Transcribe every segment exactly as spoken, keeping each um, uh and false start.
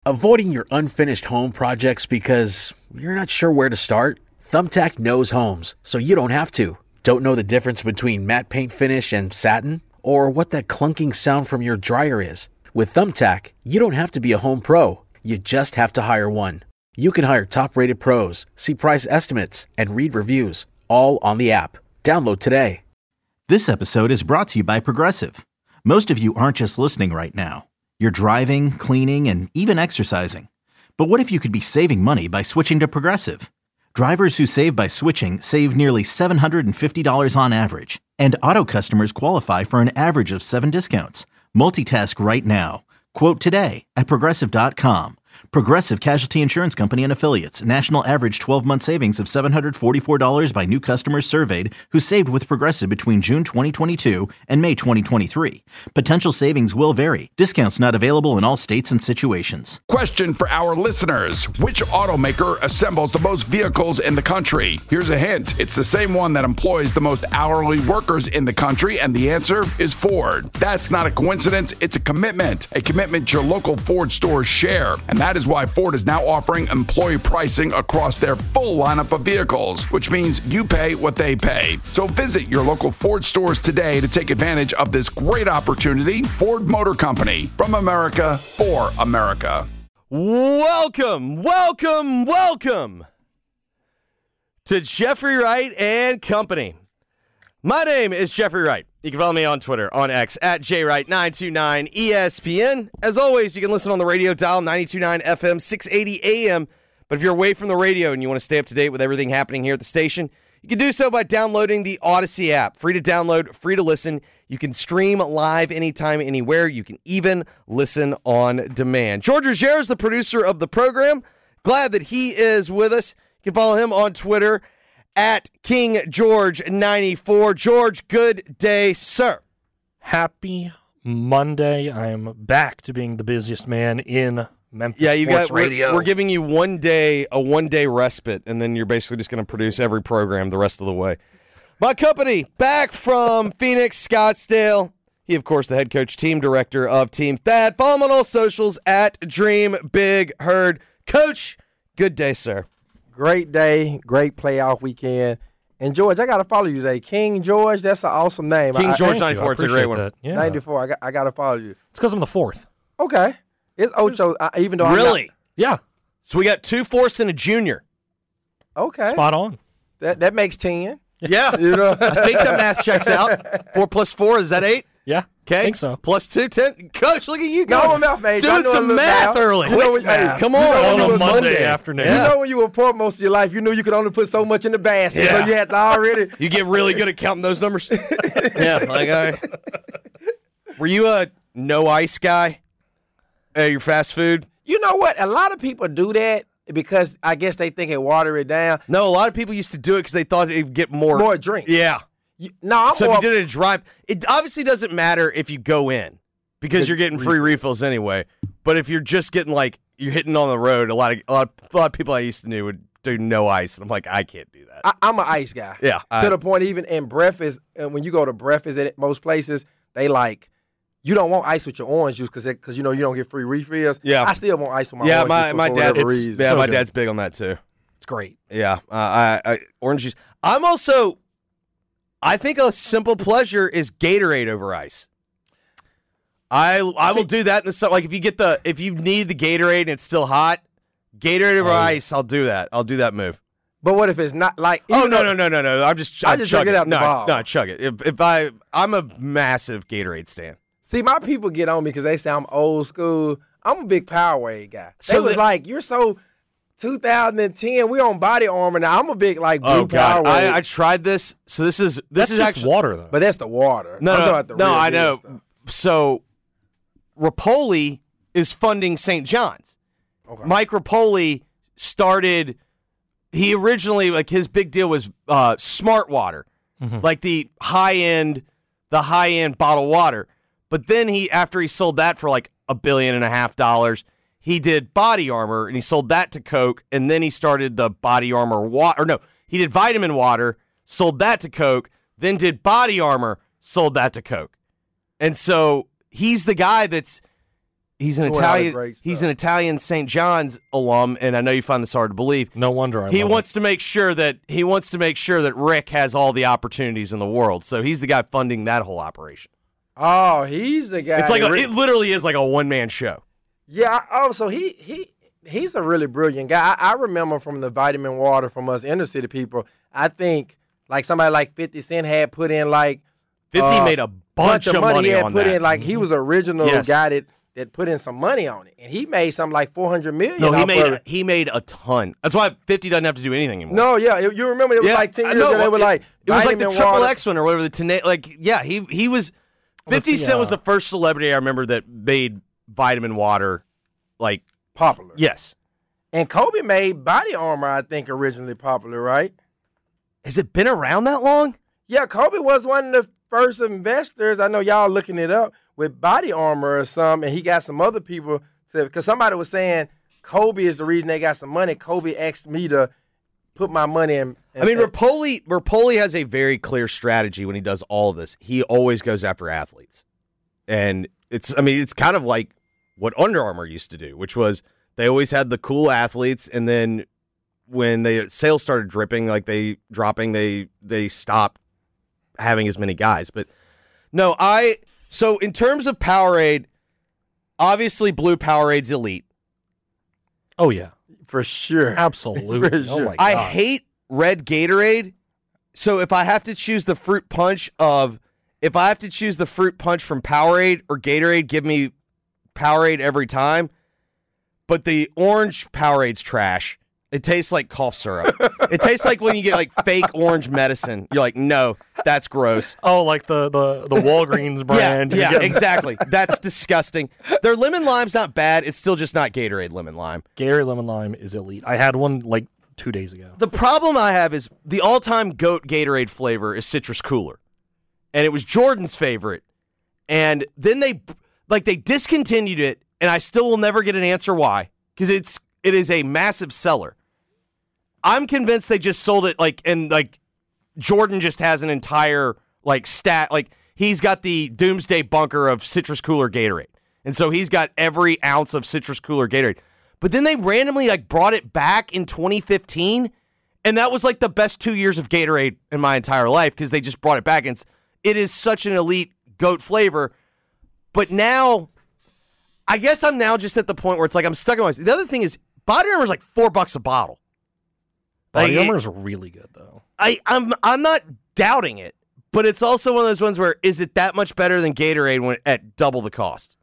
Avoiding your unfinished home projects because you're not sure where to start? Thumbtack knows homes, so you don't have to. Don't know the difference between matte paint finish and satin? Or what that clunking sound from your dryer is? With Thumbtack, you don't have to be a home pro. You just have to hire one. You can hire top-rated pros, see price estimates, and read reviews, all on the app. Download today. This episode is brought to you by Progressive. Most of you aren't just listening right now. You're driving, cleaning, and even exercising. But what if you could be saving money by switching to Progressive? Drivers who save by switching save nearly seven hundred fifty dollars on average. And auto customers qualify for an average of seven discounts. Multitask right now. Quote today at Progressive dot com. Progressive Casualty Insurance Company and Affiliates. National average twelve-month savings of seven hundred forty-four dollars by new customers surveyed who saved with Progressive between June twenty twenty-two and May twenty twenty-three. Potential savings will vary. Discounts not available in all states and situations. Question for our listeners. Which automaker assembles the most vehicles in the country? Here's a hint. It's the same one that employs the most hourly workers in the country, and the answer is Ford. That's not a coincidence. It's a commitment. A commitment your local Ford stores share. And that is why Ford is now offering employee pricing across their full lineup of vehicles, which means you pay what they pay. So visit your local Ford stores today to take advantage of this great opportunity. Ford Motor Company, from America for America. Welcome, welcome, welcome to Jeffrey Wright and Company. My name is Jeffrey Wright. You can follow me on Twitter, on X, at J Wright nine two nine E S P N. As always, you can listen on the radio dial, ninety-two point nine F M, six eighty A M. But if you're away from the radio and you want to stay up to date with everything happening here at the station, you can do so by downloading the Odyssey app. Free to download, free to listen. You can stream live anytime, anywhere. You can even listen on demand. George Ruggiero is the producer of the program. Glad that he is with us. You can follow him on Twitter at King George ninety-four. George, good day, sir. Happy Monday. I am back to being the busiest man in Memphis yeah, you sports got, radio. We're, we're giving you one day, a one-day respite, and then you're basically just going to produce every program the rest of the way. My company, back from Phoenix, Scottsdale. He, of course, the head coach, team director of Team Thad. Follow him on all socials at Dream Big Herd. Coach, good day, sir. Great day, great playoff weekend. And, George, I got to follow you today. King George, that's an awesome name. King I, George I, ninety-four, it's a great one. Yeah. ninety-four, I got, I got to follow you. It's because I'm the fourth. Okay. It's Ocho, uh, even though Really? I'm Yeah. So we got two fourths and a junior. not. Okay. Spot on. That that makes ten. Yeah. You know? I think the math checks out. Four plus four, is that eight? Yeah. Okay. I think so. Plus two, ten. Coach, look at you No, going. I'm a math major. I Doing know a some little math math. early. You know when- Quick hey, math. Come you on. know when On you a was- Monday afternoon. You Yeah. know when you were poor most of your life, you knew you could only put so much in the basket, Yeah. so you had to already. You get really good at counting those numbers. Yeah, like I. Were you a no ice guy at your fast food? You know what? A lot of people do that because I guess they think it water it down. No, a lot of people used to do it because they thought it'd get more. More drink. Yeah. You, no, I'm So more, if you did it at drive, it obviously doesn't matter if you go in because Get you're getting free refills anyway. But if you're just getting like you're hitting on the road, a lot of a lot, a lot of people I used to know would do no ice, and I'm like, I can't do that. I, I'm an ice guy. Yeah, To I- the point, even in breakfast, uh, when you go to breakfast at most places, they like, you don't want ice with your orange juice because because you know you don't get free refills. Yeah. I still want ice with my yeah, orange my juice for my for dad's whatever reason. yeah, So my good. dad's big on that too. It's great. Yeah, uh, I, I orange juice. I'm also. I think a simple pleasure is Gatorade over ice. I I will do that in the summer. Like if you get the if you need the Gatorade and it's still hot, Gatorade over Oh. ice. I'll do that. I'll do that move. But what if it's not like? Oh even no though- no no no no! I'm just I I'm just chug drink it out the no, bottle. no, chug it. If if I I'm a massive Gatorade stan. See, my people get on me because they say I'm old school. I'm a big Powerade guy. They So was the- like, you're so two thousand ten. We on Body Armor now. I'm a big like blue Oh god, Powerade. I, I tried this. So this is this That's is just actually water, though. but that's the water. no I'm no talking about the no. real I deal know. stuff. So Rapoli is funding Saint John's. Okay. Mike Rapoli started. He originally like his big deal was uh, Smart Water, like the high end, the high end bottled water. But then he, after he sold that for like a billion and a half dollars, he did Body Armor and he sold that to Coke. And then he started the Body Armor water. Or no, he did Vitamin Water, sold that to Coke, then did Body Armor, sold that to Coke. And so he's the guy that's he's an Doing all the Italian. great He's stuff. an Italian Saint John's alum, and I know you find this hard to believe. No wonder I He love wants it. to make sure that he wants to make sure that Rick has all the opportunities in the world. So he's the guy funding that whole operation. Oh, he's the guy. It's like that a, re- it literally is like a one man show. Yeah. I- Oh, so he he he's a really brilliant guy. I, I remember from the vitamin water from us inner city people. I think like somebody like fifty Cent had put in like Fifty uh, made a bunch, of money, he had on put that. in. Like he was the original Yes. guy that, that put in some money on it, and he made something like four hundred million. no, he off made of it. he made a ton. That's why Fifty doesn't have to do anything anymore. No, yeah, you remember it was yeah, like ten I years know, ago. They were it, like it was like the vitamin Triple water. X one or whatever. The tena- like yeah, he he was. Fifty the, Cent was uh, the first celebrity I remember that made vitamin water. Like popular. yes, And Kobe made body armor, I think, originally popular, right? has it been around that long? Yeah, Kobe was one of the first investors. I know y'all looking it up with body armor or something, and he got some other people to because somebody was saying Kobe is the reason they got some money. Kobe asked me to put my money in. I mean, Rapoli Rapoli has a very clear strategy when he does all of this. He always goes after athletes, and it's I mean it's kind of like what Under Armour used to do, which was they always had the cool athletes, and then when the sales started dripping, like they dropping, they they stopped having as many guys. But no, I so in terms of Powerade, obviously Blue Powerade's elite. Oh yeah, for sure. absolutely. For Oh sure. my god. I hate red Gatorade. So if I have to choose the fruit punch of, if I have to choose the fruit punch from Powerade or Gatorade, give me Powerade every time. But the orange Powerade's trash. It tastes like cough syrup. It tastes like when you get like fake orange medicine. You're like, no, that's gross. Oh, like the the the Walgreens brand. Yeah, You yeah, get- exactly. That's disgusting. Their lemon lime's not bad. It's still just not Gatorade lemon lime. Gatorade Lemon Lime is elite. I had one like two days ago. The problem I have is the all-time GOAT Gatorade flavor is Citrus Cooler. And it was Jordan's favorite. And then they like they discontinued it, and I still will never get an answer why. Because it's it is a massive seller. I'm convinced they just sold it like and like Jordan just has an entire like stat like he's got the doomsday bunker of Citrus Cooler Gatorade. And so he's got every ounce of Citrus Cooler Gatorade. But then they randomly like brought it back in twenty fifteen, and that was like the best two years of Gatorade in my entire life because they just brought it back. And it's, it is such an elite GOAT flavor. But now, I guess I'm now just at the point where it's like I'm stuck in my. The other thing is, Body Armor is like four bucks a bottle. Body Like, Armor it- is really good though. I, I'm I'm not doubting it, but it's also one of those ones where is it that much better than Gatorade when at double the cost?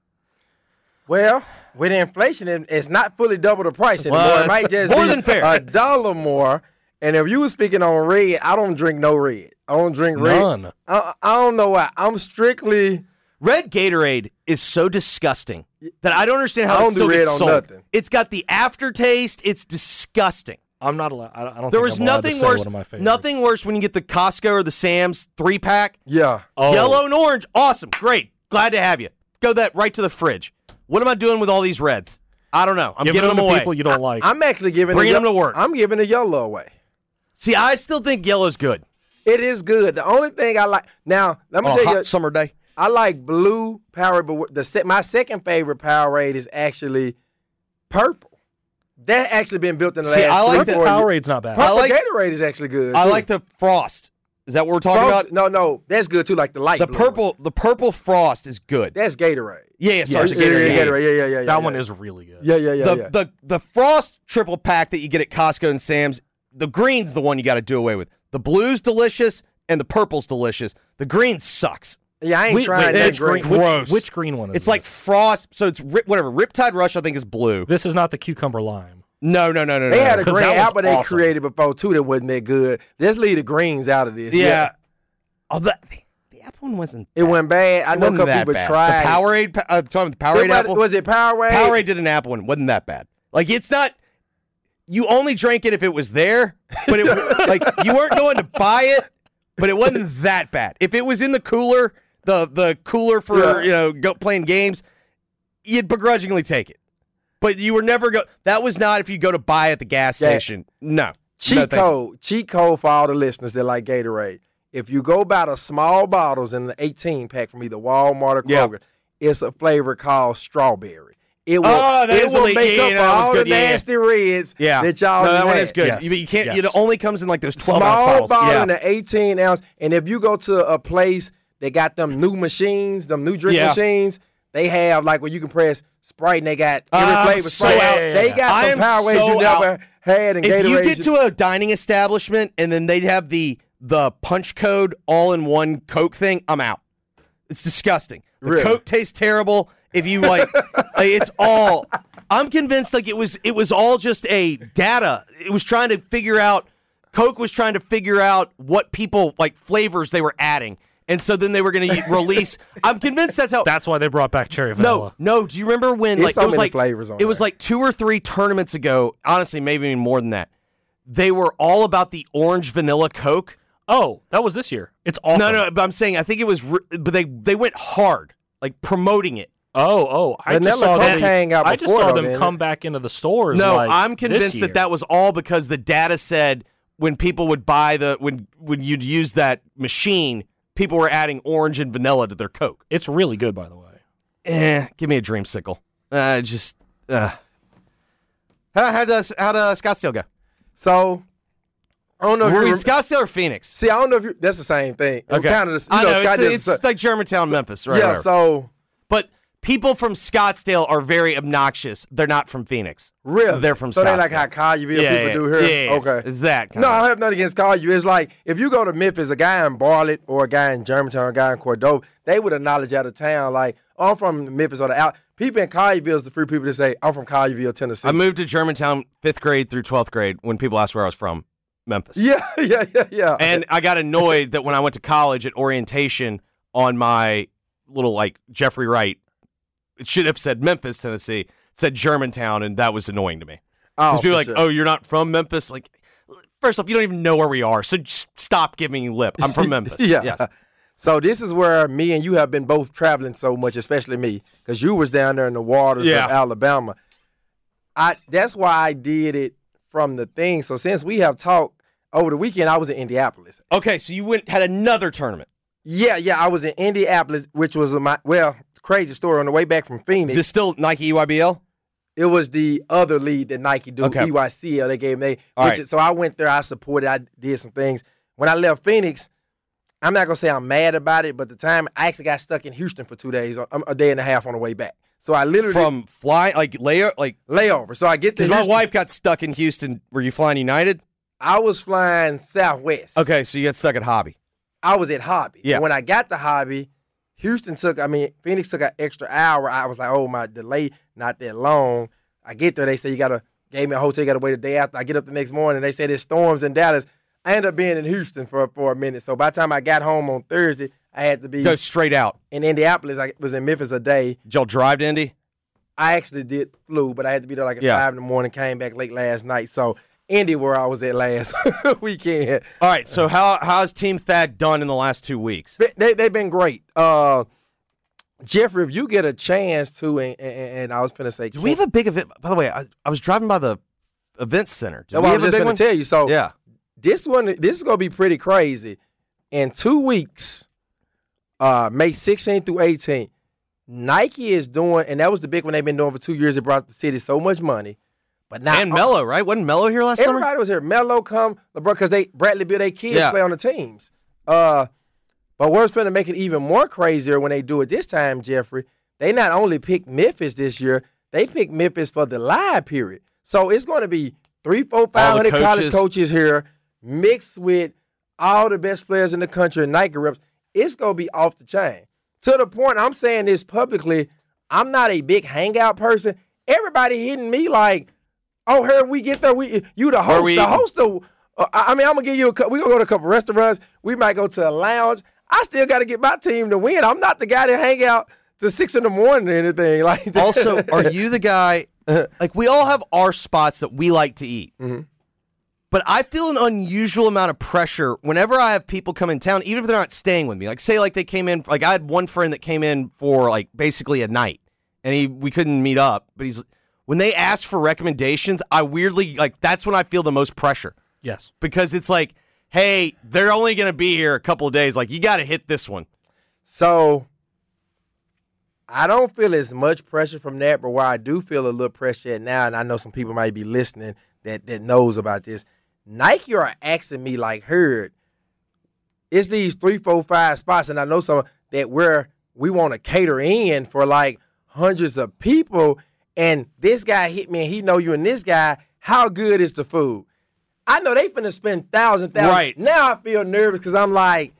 Well, with inflation, it- it's not fully double the price anymore. Well, it might that's just more be than fair. a dollar more. And if you were speaking on red, I don't drink no red. I don't drink red. None. I, I don't know why. I'm strictly. Red Gatorade is so disgusting that I don't understand how I it don't do still red gets on sold. nothing. It's got the aftertaste. It's disgusting. I'm not allowed. I I don't. There think was I'm allowed to nothing say worse. One of my favorites. Nothing worse when you get the Costco or the Sam's three pack, Yeah. Oh, yellow and orange. Awesome, great, glad to have you. Go that right to the fridge. What am I doing with all these reds? I don't know. I'm Giving giving them to away. people you don't like. I'm actually giving Bringing the, them to work. I'm giving the yellow away. See, I still think yellow's good. It is good. The only thing I like now, let me On a tell hot you, summer day. I like blue Powerade, but the se- my second favorite Powerade is actually purple. That actually been built in the See, last I like three, the four years. Powerade's not bad. Purple I like- Gatorade is actually good. I too. like the frost. Is that what we're talking Frost- about? No, no, that's good too. Like the light The blue purple, one. the purple frost is good. That's Gatorade. Yeah, yeah, sorry, yeah, it's a Gatorade. yeah, Yeah, yeah, yeah. Gatorade. Yeah, yeah, yeah. that yeah, one yeah. is really good. Yeah, yeah, yeah. the, yeah. the the frost triple pack that you get at Costco and Sam's, the green's the one you got to do away with. The blue's delicious and the purple's delicious. The green sucks. yeah, I ain't Wait, trying wait, that it's green. green. Gross. Which, which green one is It's like this? frost, so it's rip, whatever. Riptide Rush, I think, is blue. This is not the cucumber lime. No, no, no, no, no. They no. had a 'cause green that one's apple they awesome. created before too that wasn't that good. Let's leave the greens out of this. yeah. Oh, the, the apple one wasn't. It went bad. I It know a wasn't couple that people bad. tried. The Powerade, pa- uh, talking about the Powerade It- apple. Was it Powerade? Powerade did an apple one. Wasn't that bad. Like it's not. You only drank it if it was there, but it like you weren't going to buy it, but it wasn't that bad. If it was in the cooler, the the cooler for Yeah. you know go playing games, you'd begrudgingly take it. But you were never go. That was not if you go to buy at the gas Yeah. station. No. Cheat No, thank you. code. Cheat code for all the listeners that like Gatorade. If you go buy the small bottles in the eighteen pack from either Walmart or Yeah. Kroger, it's a flavor called strawberry. It will, Oh, that it is will elite. make Yeah, up yeah, for that was all good. the Yeah, yeah. nasty reds Yeah, that y'all no, that one had. is good. Yes. You, you can't. Yes. It only comes in like those twelve ounce Small bottles. bottle Yeah. in an eighteen ounce. And if you go to a place that got them new machines, them new drink Yeah. machines, they have like where you can press Sprite and they got every I'm flavor so Sprite. out. They Yeah, got I some am Powerades so you never out. had in If Gatorade. you get to a dining establishment and then they'd have the the punch code all in one Coke thing, I'm out. It's disgusting. The Really? Coke tastes terrible. If you like, like, it's all. I'm convinced like it was it was all just a data. It was trying to figure out. Coke was trying to figure out what people like flavors they were adding, and so then they were going to release. I'm convinced that's how. That's why they brought back cherry No, vanilla. no. Do you remember when It's like so it was many like flavors on it was there. like two or three tournaments ago? Honestly, maybe even more than that. They were all about the orange vanilla Coke. Oh, that was this year. It's awesome. No, no. But I'm saying I think it was, re- but they they went hard, like promoting it. Oh, oh. I just Vanilla saw Coke them. hang out I just before, saw though, them didn't come it? back into the stores. No, like, I'm this convinced year. that that was all because the data said when people would buy the when when you'd use that machine, people were adding orange and vanilla to their Coke. It's really good, by the way. Eh, give me a dreamsicle. Uh, just uh. How how does how does Scottsdale go? So, I don't know if Were you we rem- Scottsdale or Phoenix? See, I don't know if you, that's the same thing. It Okay, Kind of, you I know, know Scott it's, just- it's like Germantown, Memphis, right? yeah, whatever. so But people from Scottsdale are very obnoxious. They're not from Phoenix. really. They're from So Scottsdale. they like how Collierville yeah, people yeah, do here? Yeah, yeah, Okay. It's that kind No, of. I have nothing against Collierville. It's like if you go to Memphis, a guy in Bartlett or a guy in Germantown or a guy in Cordova, they would acknowledge out of town like, oh, I'm from Memphis or the out. People in Collierville is the free people that say, I'm from Collierville, Tennessee. I moved to Germantown fifth grade through twelfth grade when people asked where I was from, Memphis. yeah, yeah, yeah, yeah. And I got annoyed that when I went to college at orientation on my little like Jeffrey Wright, it should have said Memphis, Tennessee. It said Germantown, and that was annoying to me. oh, Because people for are like, sure. oh, you're not from Memphis? Like, first off, you don't even know where we are, so just stop giving me lip. I'm from Memphis. Yeah. Yes. So this is where me and you have been both traveling so much, especially me, because you was down there in the waters Yeah. of Alabama. I that's why I did it from the thing. So since we have talked over the weekend, I was in Indianapolis. Okay, so you went had another tournament. Yeah, yeah, I was in Indianapolis, which was a, my well, it's a crazy story. On the way back from Phoenix, Is this still Nike E Y B L? it was the other lead that Nike do, Okay. E Y C L. They gave me. All which right. is- So I went there. I supported. I did some things. When I left Phoenix, I'm not gonna say I'm mad about it, but the time I actually got stuck in Houston for two days, a, a day and a half on the way back. So I literally From fly like layer like layover. So I get to because my Houston. wife got stuck in Houston. Were you flying United? I was flying Southwest. Okay, so you got stuck at Hobby. I was at Hobby. Yeah. And when I got to Hobby, Houston took, I mean, Phoenix took an extra hour. I was like, oh, my delay, not that long. I get there, they say you got to, gave me a hotel, you got to wait a day after. I get up the next morning, they say there's storms in Dallas. I ended up being in Houston for, for a minute. So by the time I got home on Thursday, I had to be Go straight out. in Indianapolis. I was in Memphis a day. Did y'all drive to Indy? I actually did flew, but I had to be there like at Yeah. five in the morning, came back late last night. So Indy where I was at last weekend. All right, so how how's Team Thad done in the last two weeks? They, they, they've been great. Uh, Jeffrey, if you get a chance to, and, and, and I was finna say, Do we have a big event? By the way, I, I was driving by the events center. Do That's we what I have was a just big gonna one? tell you. So Yeah. this one, this is gonna be pretty crazy. In two weeks, uh, May sixteenth through eighteenth, Nike is doing, and that was the big one they've been doing for two years. It brought the city so much money, but now And Mello, right? Wasn't Mello here last everybody summer? was here. Melo come, LeBron, because they Bradley Bill, they kids Yeah. play on the teams. Uh, but what's finna make it even more crazier when they do it this time, Jeffrey? They not only picked Memphis this year, they picked Memphis for the live period. So it's going to be three, four, five hundred college coaches. coaches here, mixed with all the best players in the country and Nike reps. It's going to be off the chain. To the point, I'm saying this publicly, I'm not a big hangout person. Everybody hitting me like, oh, here we get there. We you the host. we The eating? host of, uh, I mean, I'm gonna give you a couple. We gonna go to a couple restaurants. We might go to a lounge. I still got to get my team to win. I'm not the guy that hang out to six in the morning or anything like that. Also, are you the guy? Like we all have our spots that we like to eat, Mm-hmm. but I feel an unusual amount of pressure whenever I have people come in town, even if they're not staying with me. Like say, like they came in. Like I had one friend that came in for like basically a night, and he we couldn't meet up. But he's when they ask for recommendations, I weirdly like that's when I feel the most pressure Yes. because it's like, hey, they're only gonna be here a couple of days. Like you got to hit this one. So I don't feel as much pressure from that, but where I do feel a little pressure at now, and I know some people might be listening that that knows about this. Nike are asking me like, Herd, it's these three, four, five spots, and I know some that where we want to cater in for like hundreds of people, and this guy hit me, and he know you and this guy. How good is the food? I know they finna spend thousands, thousands. Right. Now I feel nervous because I'm like,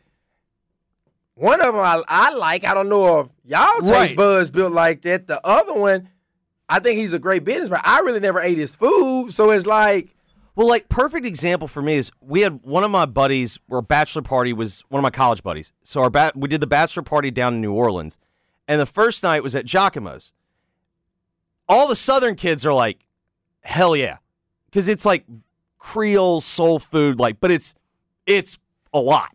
one of them I, I like. I don't know if y'all taste Right. buds built like that. The other one, I think he's a great businessman. I really never ate his food, so it's like. Well, like, perfect example for me is we had one of my buddies, our bachelor party was one of my college buddies. So our ba- we did the bachelor party down in New Orleans, and the first night was at Giacomo's. All the Southern kids are like, hell yeah, because it's like Creole soul food, like, but it's it's a lot.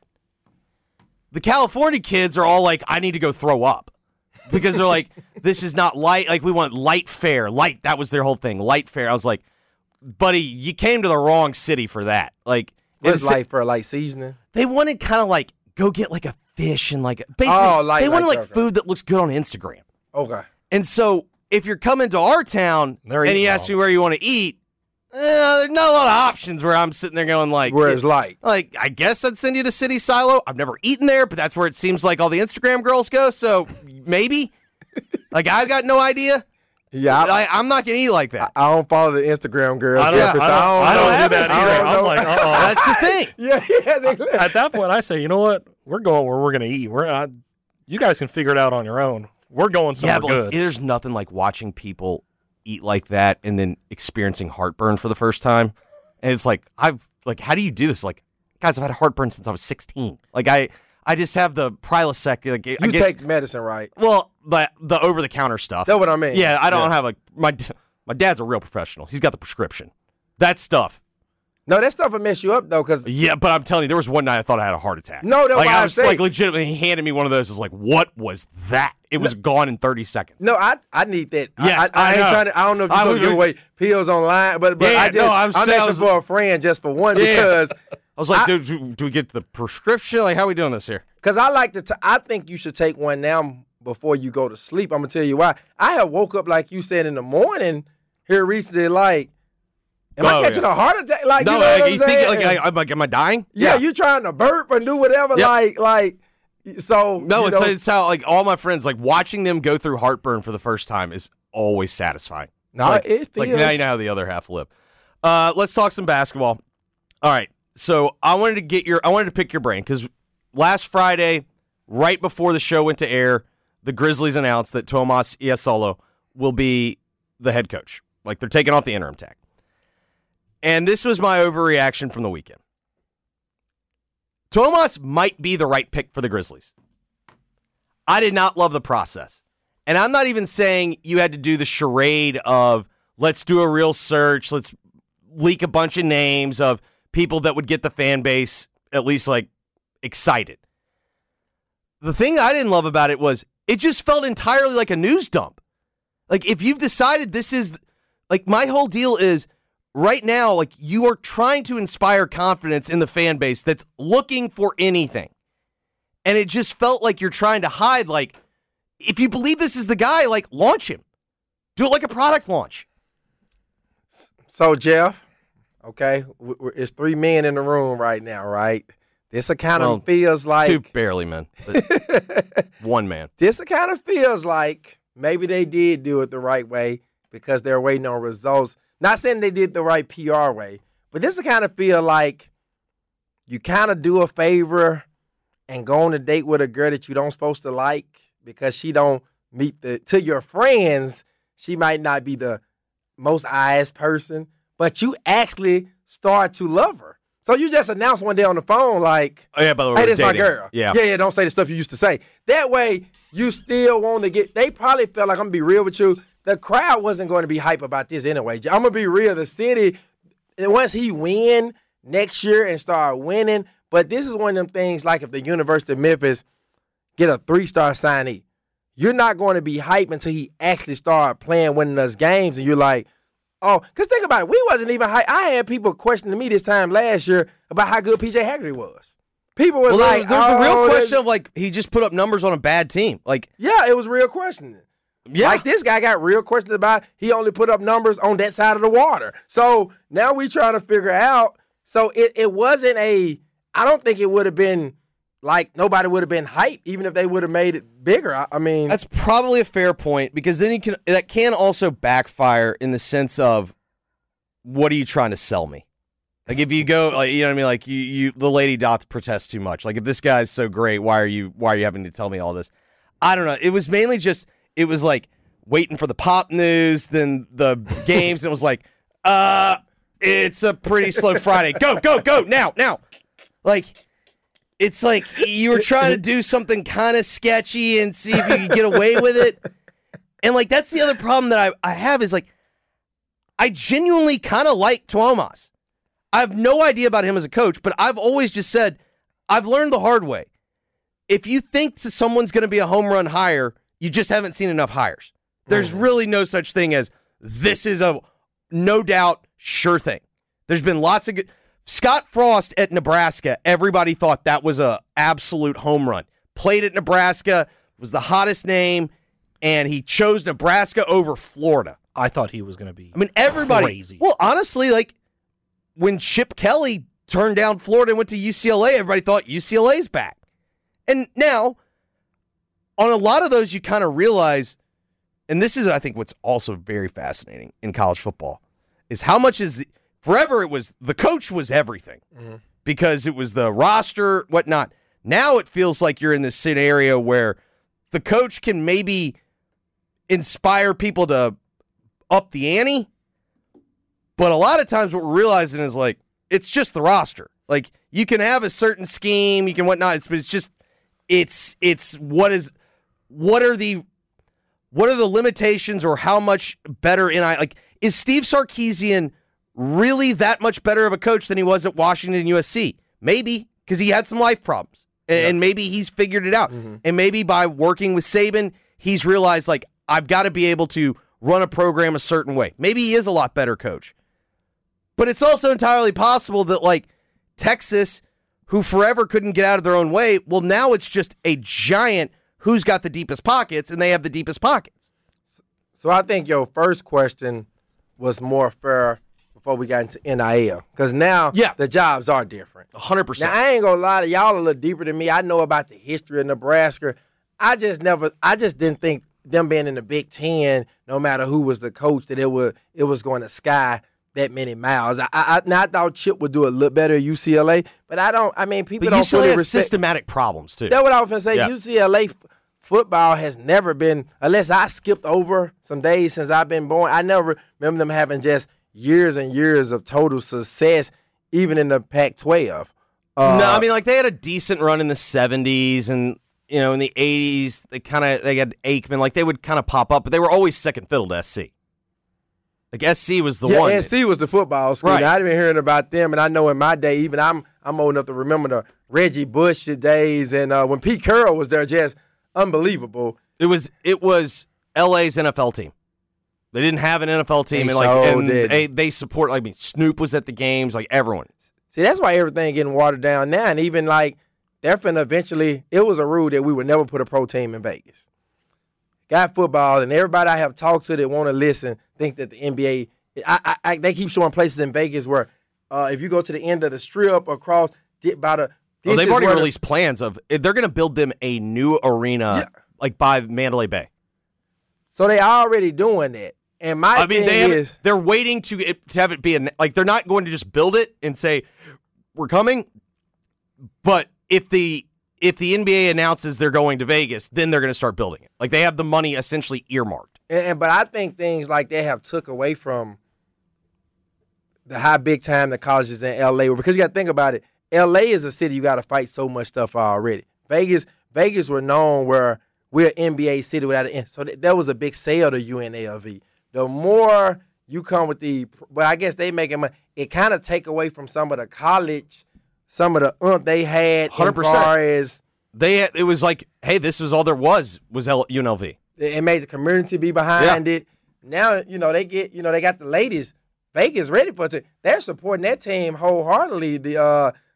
The California kids are all like, I need to go throw up because they're like, this is not light. Like, we want light fare, light. That was their whole thing, light fare. I was like, buddy, you came to the wrong city for that. Like, What's it's- like for a light seasoning? they wanted kind of like go get like a fish and like basically Oh, like- they wanted like- like okay. food that looks good on Instagram. Okay. And so if you're coming to our town They're and eating you ask wrong. me where you want to eat, eh, there's not a lot of options where I'm sitting there going like, Where it's light. like I guess I'd send you to City Silo. I've never eaten there, but that's where it seems like all the Instagram girls go. So maybe, like I've got no idea. Yeah, I, I, I'm not gonna eat like that. I don't follow the Instagram girls. I don't, yeah, I don't, so I don't, know. do that I either. don't I'm know. like, uh-oh. That's the thing. Yeah, yeah. They, At that point, I say, you know what? We're going where we're going to eat. We're not, you guys can figure it out on your own. We're going somewhere Yeah, but like, good. there's nothing like watching people eat like that and then experiencing heartburn for the first time. And it's like, I've like, how do you do this? Like, guys, I've had heartburn since I was sixteen. Like, I, I just have the Prilosec. Like, I you get, take medicine, right? well, but the over the counter stuff. That's what I mean. Yeah, I don't Yeah. have a my my dad's a real professional. He's got the prescription. That stuff. No, that stuff will mess you up though, because Yeah, but I'm telling you, there was one night I thought I had a heart attack. No, that's like why I I was say- like legitimately he handed me one of those. Was like, what was that? It was gone in thirty seconds. no, I I need that. Yes, I, I, I ain't know. trying to. I don't know if I you're was- supposed to give away pills online, but but Yeah, I just no, I'm I'm saying- I asking was- for a friend just for one Yeah. because I was like, I- dude, do, do we get the prescription? Like, how are we doing this here? because I like to. T- I think you should take one now before you go to sleep. I'm gonna tell you why. I have woke up like you said in the morning here recently, like. Am Oh, I catching yeah. a heart attack? Like, No, you know like, what I'm you think saying? like, I, I'm like, am I dying? yeah, you trying to burp and do whatever, Yep. like, like, so. No, you it's, know, it's how like all my friends like watching them go through heartburn for the first time is always satisfying. No, like, it it's like feels- now you know how the other half live. Uh, let's talk some basketball. All right, so I wanted to get your, I wanted to pick your brain because last Friday, right before the show went to air, the Grizzlies announced that Tomas Iasolo will be the head coach. Like they're taking off the interim tag. And this was my overreaction from the weekend. Tomas might be the right pick for the Grizzlies. I did not love the process. And I'm not even saying you had to do the charade of let's do a real search, let's leak a bunch of names of people that would get the fan base at least like excited. The thing I didn't love about it was it just felt entirely like a news dump. Like if you've decided this is like my whole deal is right now, like you are trying to inspire confidence in the fan base that's looking for anything. And it just felt like you're trying to hide, like, if you believe this is the guy, like, launch him. Do it like a product launch. So, Jeff, okay, w- w- it's three men in the room right now, right? This kind of Well, feels like Two barely men. But one man. this kind of feels like maybe they did do it the right way because they're waiting on results. Not saying they did the right P R way, but this kind of feel like you kind of do a favor and go on a date with a girl that you don't supposed to like because she don't meet the to your friends. She might not be the most eyes person, but you actually start to love her. So you just announced one day on the phone like, Oh, yeah, by the way, hey, we're this is my dating. girl. Yeah. yeah, yeah. Don't say the stuff you used to say. That way, you still want to get. They probably felt like I'm gonna be real with you. The crowd wasn't going to be hype about this anyway. I'm gonna be real. The city, and once he win next year and start winning, but this is one of them things. Like if the University of Memphis get a three-star signee, you're not going to be hype until he actually start playing, winning us games, and you're like, oh, because think about it, we wasn't even hype. I had people questioning me this time last year about how good P J Haggerty was. People were Well, like, there's, there's oh, a real this- question of, like, he just put up numbers on a bad team. Like, Yeah, it was real questioning. Yeah. Like this guy got real questions about he only put up numbers on that side of the water. So now we trying to figure out. So it, it wasn't a, I don't think it would have been like nobody would have been hyped even if they would have made it bigger. I, I mean. That's probably a fair point because then you can, that can also backfire in the sense of what are you trying to sell me? Like if you go, like, you know what I mean? Like you, you, the lady doth protest too much. Like if this guy's so great, why are you, why are you having to tell me all this? I don't know. It was mainly just, it was like waiting for the pop news, then the games, and it was like, uh, it's a pretty slow Friday. Go, go, go, now, now. Like, it's like you were trying to do something kind of sketchy and see if you could get away with it. And, like, that's the other problem that I, I have is, like, I genuinely kind of like Tuomas. I have no idea about him as a coach, but I've always just said, I've learned the hard way. If you think someone's going to be a home run hire, you just haven't seen enough hires. There's mm-hmm. really no such thing as this is a no doubt sure thing. There's been lots of good. Scott Frost at Nebraska, everybody thought that was a absolute home run. Played at Nebraska, was the hottest name, and he chose Nebraska over Florida. I thought he was going to be I mean, everybody. Crazy. Well, honestly, like when Chip Kelly turned down Florida and went to U C L A, everybody thought U C L A's back. And now, on a lot of those, you kind of realize, and this is, I think, what's also very fascinating in college football, is how much is, forever it was, the coach was everything mm-hmm. because it was the roster, whatnot. Now it feels like you're in this scenario where the coach can maybe inspire people to up the ante, but a lot of times what we're realizing is like, it's just the roster. Like, you can have a certain scheme, you can whatnot, it's, but it's just, it's, it's what is, what are the, what are the limitations or how much better in I, like, is Steve Sarkisian really that much better of a coach than he was at Washington U S C? Maybe, because he had some life problems, and, yeah. and maybe he's figured it out. Mm-hmm. And maybe by working with Saban, he's realized, like, I've got to be able to run a program a certain way. Maybe he is a lot better coach. But it's also entirely possible that, like, Texas, who forever couldn't get out of their own way, well, now it's just a giant who's got the deepest pockets, and they have the deepest pockets. So I think your first question was more fair before we got into N I L, because now yeah. the jobs are different. one hundred percent. Now, I ain't going to lie to y'all a little deeper than me. I know about the history of Nebraska. I just never, I just didn't think them being in the Big Ten, no matter who was the coach, that it would, it was going to sky that many miles. I, I, now I thought Chip would do a little better at U C L A, but I don't, I mean, people but don't U C L A fully has respect. Systematic problems, too. That's what I was going to say. Yeah. U C L A f- football has never been, unless I skipped over some days since I've been born, I never remember them having just years and years of total success, even in the Pac twelve. Uh, no, I mean, like, they had a decent run in the seventies, and, you know, in the eighties, they kind of, they had Aikman, like, they would kind of pop up, but they were always second fiddle to S C. Like, S C was the yeah, one. S C that, was the football school. Right. Now, I've been hearing about them, and I know in my day, even I'm I'm old enough to remember the Reggie Bush days, and uh, when Pete Carroll was there, just unbelievable. It was it was L A's N F L team. They didn't have an N F L team, they and like sure and did. they, they support. Like, I mean, Snoop was at the games, like everyone. See, that's why everything getting watered down now, and even like they're finna eventually. It was a rule that we would never put a pro team in Vegas. Got football, and everybody I have talked to that want to listen think that the N B A. I, I, I, they keep showing places in Vegas where uh, if you go to the end of the strip across by the. Oh, they've already released the, plans of they're going to build them a new arena yeah. like by Mandalay Bay. So they already doing that. And my I mean, thing they have, is they're waiting to it, to have it be a, like they're not going to just build it and say we're coming. But if the if the N B A announces they're going to Vegas, then they're going to start building it. Like they have the money essentially earmarked. And, and but I think things like they have took away from the high big time the colleges in L A were, because you got to think about it. L A is a city you got to fight so much stuff already. Vegas, Vegas were known where we're an N B A city without an N. So th- that was a big sale to U N L V. The more you come with the, but I guess they making money. It kind of take away from some of the college, some of the umph they had. one hundred percent. As far as they, had, it was like, hey, this was all there was was L- U N L V. It made the community be behind yeah. it. Now you know they get, you know they got the ladies. Vegas ready for it. They're supporting that team wholeheartedly. The uh,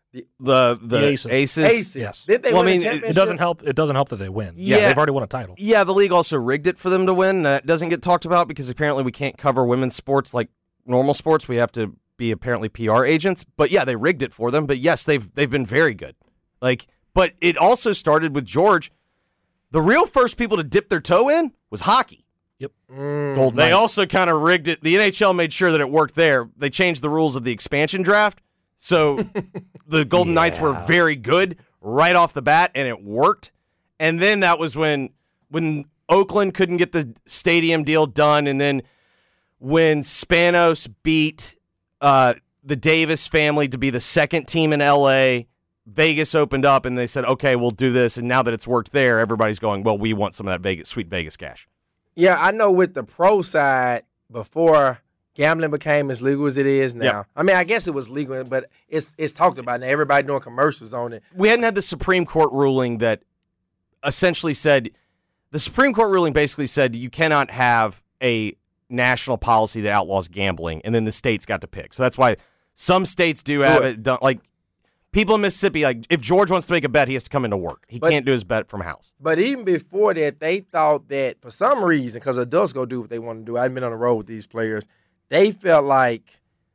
The, The the, The Aces. Aces. Aces. Yes. Did they Well, I win mean, the it- it championship? It doesn't help. It doesn't help that they win. Yeah. they've already won a title. Yeah, the league also rigged it for them to win. That doesn't get talked about because apparently we can't cover women's sports like normal sports. We have to be apparently P R agents. But yeah, they rigged it for them. But yes, they've they've been very good. Like, but it also started with George. The real first people to dip their toe in was hockey. Yep. Mm. Golden They Knights. also kind of rigged it. The N H L made sure that it worked there. They changed the rules of the expansion draft. So the Golden Knights were very good right off the bat, and it worked. And then that was when when Oakland couldn't get the stadium deal done, and then when Spanos beat uh, the Davis family to be the second team in L A, Vegas opened up, and they said, okay, we'll do this. And now that it's worked there, everybody's going, well, we want some of that Vegas, sweet Vegas cash. Yeah, I know with the pro side, before gambling became as legal as it is now. Yep. I mean, I guess it was legal, but it's it's talked about now. Everybody doing commercials on it. We hadn't had the Supreme Court ruling that essentially said, the Supreme Court ruling basically said you cannot have a national policy that outlaws gambling, and then the states got to pick. So that's why some states do have it done. Like, people in Mississippi, like, if George wants to make a bet, he has to come into work. He But- can't do his bet from house. But even before that, they thought that for some reason, because adults go do what they want to do. I've been on the road with these players. They felt like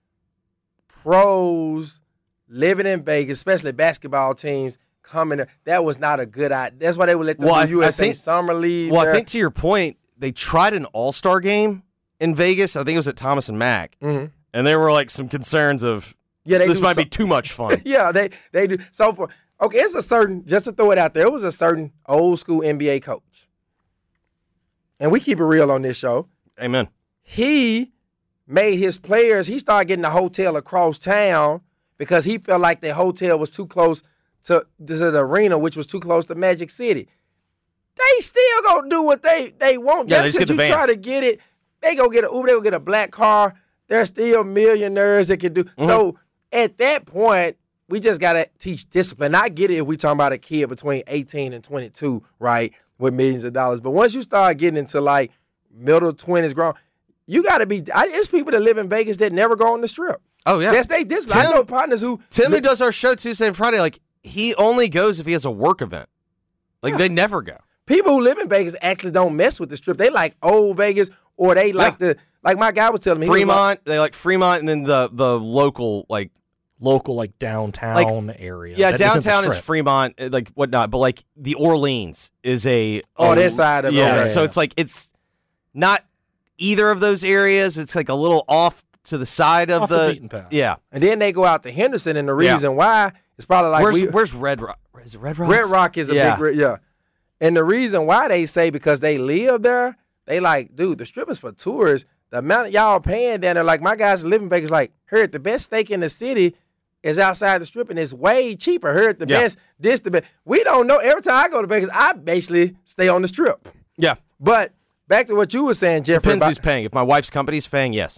pros living in Vegas, especially basketball teams, coming there, that was not a good idea. That's why they would let them Well, I- do U S A I think- Summer League. Well, there. I think to your point, they tried an all-star game in Vegas. I think it was at Thomas and Mack. Mhm. And there were, like, some concerns of, yeah, they this do might so- be too much fun. Yeah, they they do. So for okay, it's a certain, just to throw it out there, it was a certain old school N B A coach, and we keep it real on this show. Amen. He made his players. He started getting a hotel across town because he felt like the hotel was too close to, to the arena, which was too close to Magic City. They still gonna do what they they want. Yeah, they Just just get 'cause the you van. try to get it, they go get a Uber. They go get a black car. They're still millionaires that can do. Mm-hmm. So at that point, we just gotta teach discipline. I get it if we talking about a kid between eighteen and twenty-two, right, with millions of dollars. But once you start getting into like middle twenties, grown, you gotta be. I, it's people that live in Vegas that never go on the strip. Oh, yeah. That's they discipline. I Tim- know partners who Tim, who does our show Tuesday and Friday, like, he only goes if he has a work event. Like, they never go. people who live in Vegas actually don't mess with the strip. They like old Vegas, or they like the like my guy was telling me. he was like- Fremont, they like Fremont, and then the the local, like, Local, like downtown area. yeah, That isn't the downtown is Strip. Fremont, uh, like whatnot, but like the Orleans is a Oh, a- that side of it, yeah. okay. So it's like it's not either of those areas. It's like a little off to the side of Off the beaten path. yeah. And then they go out to Henderson, and the Yeah. reason why is probably like where's we, where's Red Rock? Is it Red Rock? Red Rock is a Yeah. big re- yeah. And the reason why they say because they live there, they like, dude, the strip is for tourists. The amount of y'all paying down there, like my guys live in Vegas, like, heard the best steak in the city is outside the strip and it's way cheaper. Heard the Yeah. best, this the best. We don't know. Every time I go to Vegas, I basically stay on the strip. Yeah. But back to what you were saying, Jeffrey. Depends about- who's paying. If my wife's company's paying, yes.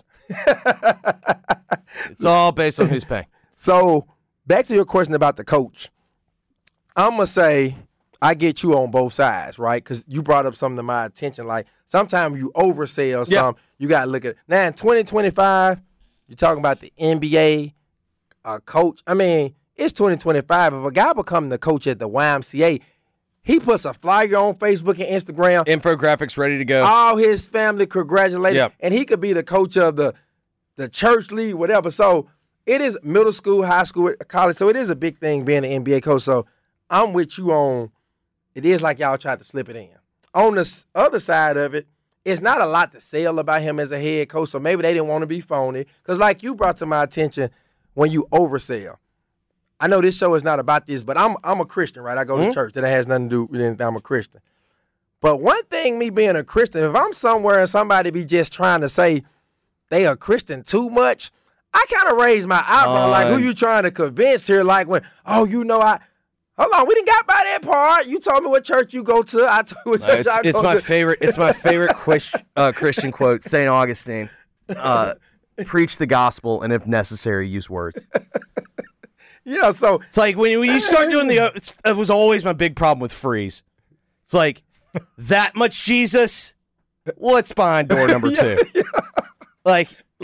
It's all based on who's paying. So back to your question about the coach. I'm gonna say I get you on both sides, right? Because you brought up something to my attention. Like sometimes you oversell Yeah. something. You gotta look at it. Now in twenty twenty-five, you're talking about the N B A uh, coach. I mean, it's twenty twenty-five. If a guy become the coach at the Y M C A, he puts a flyer on Facebook and Instagram. Infographics ready to go. All his family congratulated, Yep. and he could be the coach of the the church league, whatever. So it is middle school, high school, college. So it is a big thing being an N B A coach. So I'm with you on. It is like y'all tried to slip it in. On the s- other side of it, it's not a lot to sell about him as a head coach. So maybe they didn't want to be phony. Because like you brought to my attention, when you oversell. I know this show is not about this, but I'm I'm a Christian, right? I go to church. That has nothing to do with anything. I'm a Christian. But one thing, me being a Christian, if I'm somewhere and somebody be just trying to say they a Christian too much, I kind of raise my eyebrow, Uh, like, who you trying to convince here? Like, when, oh, you know, I, hold on, we didn't got by that part. You told me what church you go to. I told you what church it's, I it's go my to. favorite. It's my favorite Christ, uh, Christian quote. Saint Augustine: uh, "Preach the gospel, and if necessary, use words." Yeah, so It's like when, when you start doing the. It's, it was always my big problem with freeze. It's like that much Jesus. What's behind door number two? Like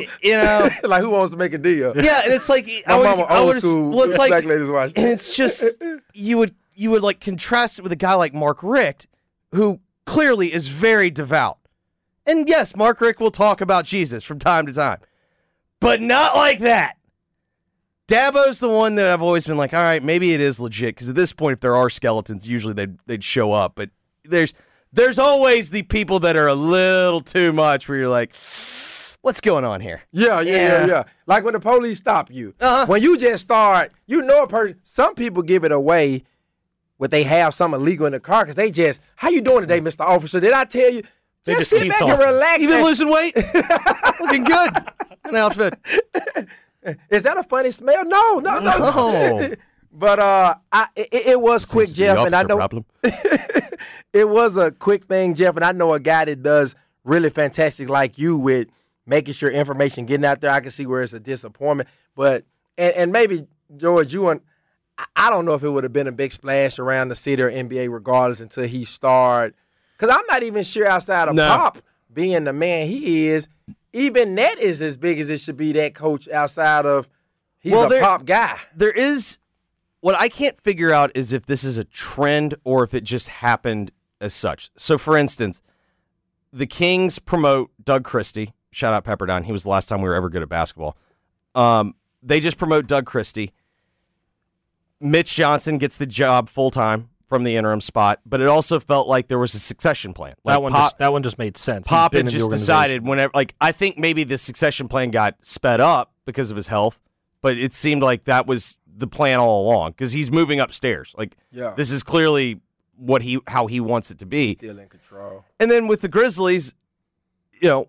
you know, like who wants to make a deal? yeah, and it's like My I would, mama I old would, school well, it's like, black ladies watch. and it's just you would you would like contrast it with a guy like Mark Richt, who clearly is very devout. And yes, Mark Richt will talk about Jesus from time to time, but not like that. Dabo's the one that I've always been like, all right, maybe it is legit, because at this point, if there are skeletons, usually they'd, they'd show up. But there's there's always the people that are a little too much where you're like, what's going on here? Yeah, yeah, Yeah. yeah, yeah. Like when the police stop you. Uh-huh. When you just start, you know a person, some people give it away when they have something illegal in the car because they just, how you doing today, Mister Officer? Did I tell you? They just just sit keep back talking. and relax. You been and- losing weight? Looking good. An outfit. Is that a funny smell? No, no, no. No. But uh, I, it, it was quick, Seems to be Jeff, the and I officer know problem. it was a quick thing, Jeff, and I know a guy that does really fantastic like you with making sure information getting out there. I can see where it's a disappointment, but and, and maybe George, you and I- I don't know if it would have been a big splash around the city or N B A regardless until he started. Because I'm not even sure outside of No. Pop being the man he is, even that is as big as it should be. That coach outside of he's Well, a there- Pop guy. There is, what I can't figure out is if this is a trend or if it just happened as such. So, for instance, the Kings promote Doug Christie. Shout out Pepperdine. He was the last time we were ever good at basketball. Um, they just promote Doug Christie. Mitch Johnson gets the job full-time from the interim spot, but it also felt like there was a succession plan. Like that one Pop, just that one just made sense. He's Pop been had in the just organization. decided whenever, like, I think maybe the succession plan got sped up because of his health, but it seemed like that was the plan all along because he's moving upstairs. Like, Yeah. this is clearly what he how he wants it to be. Still in control. And then with the Grizzlies, you know,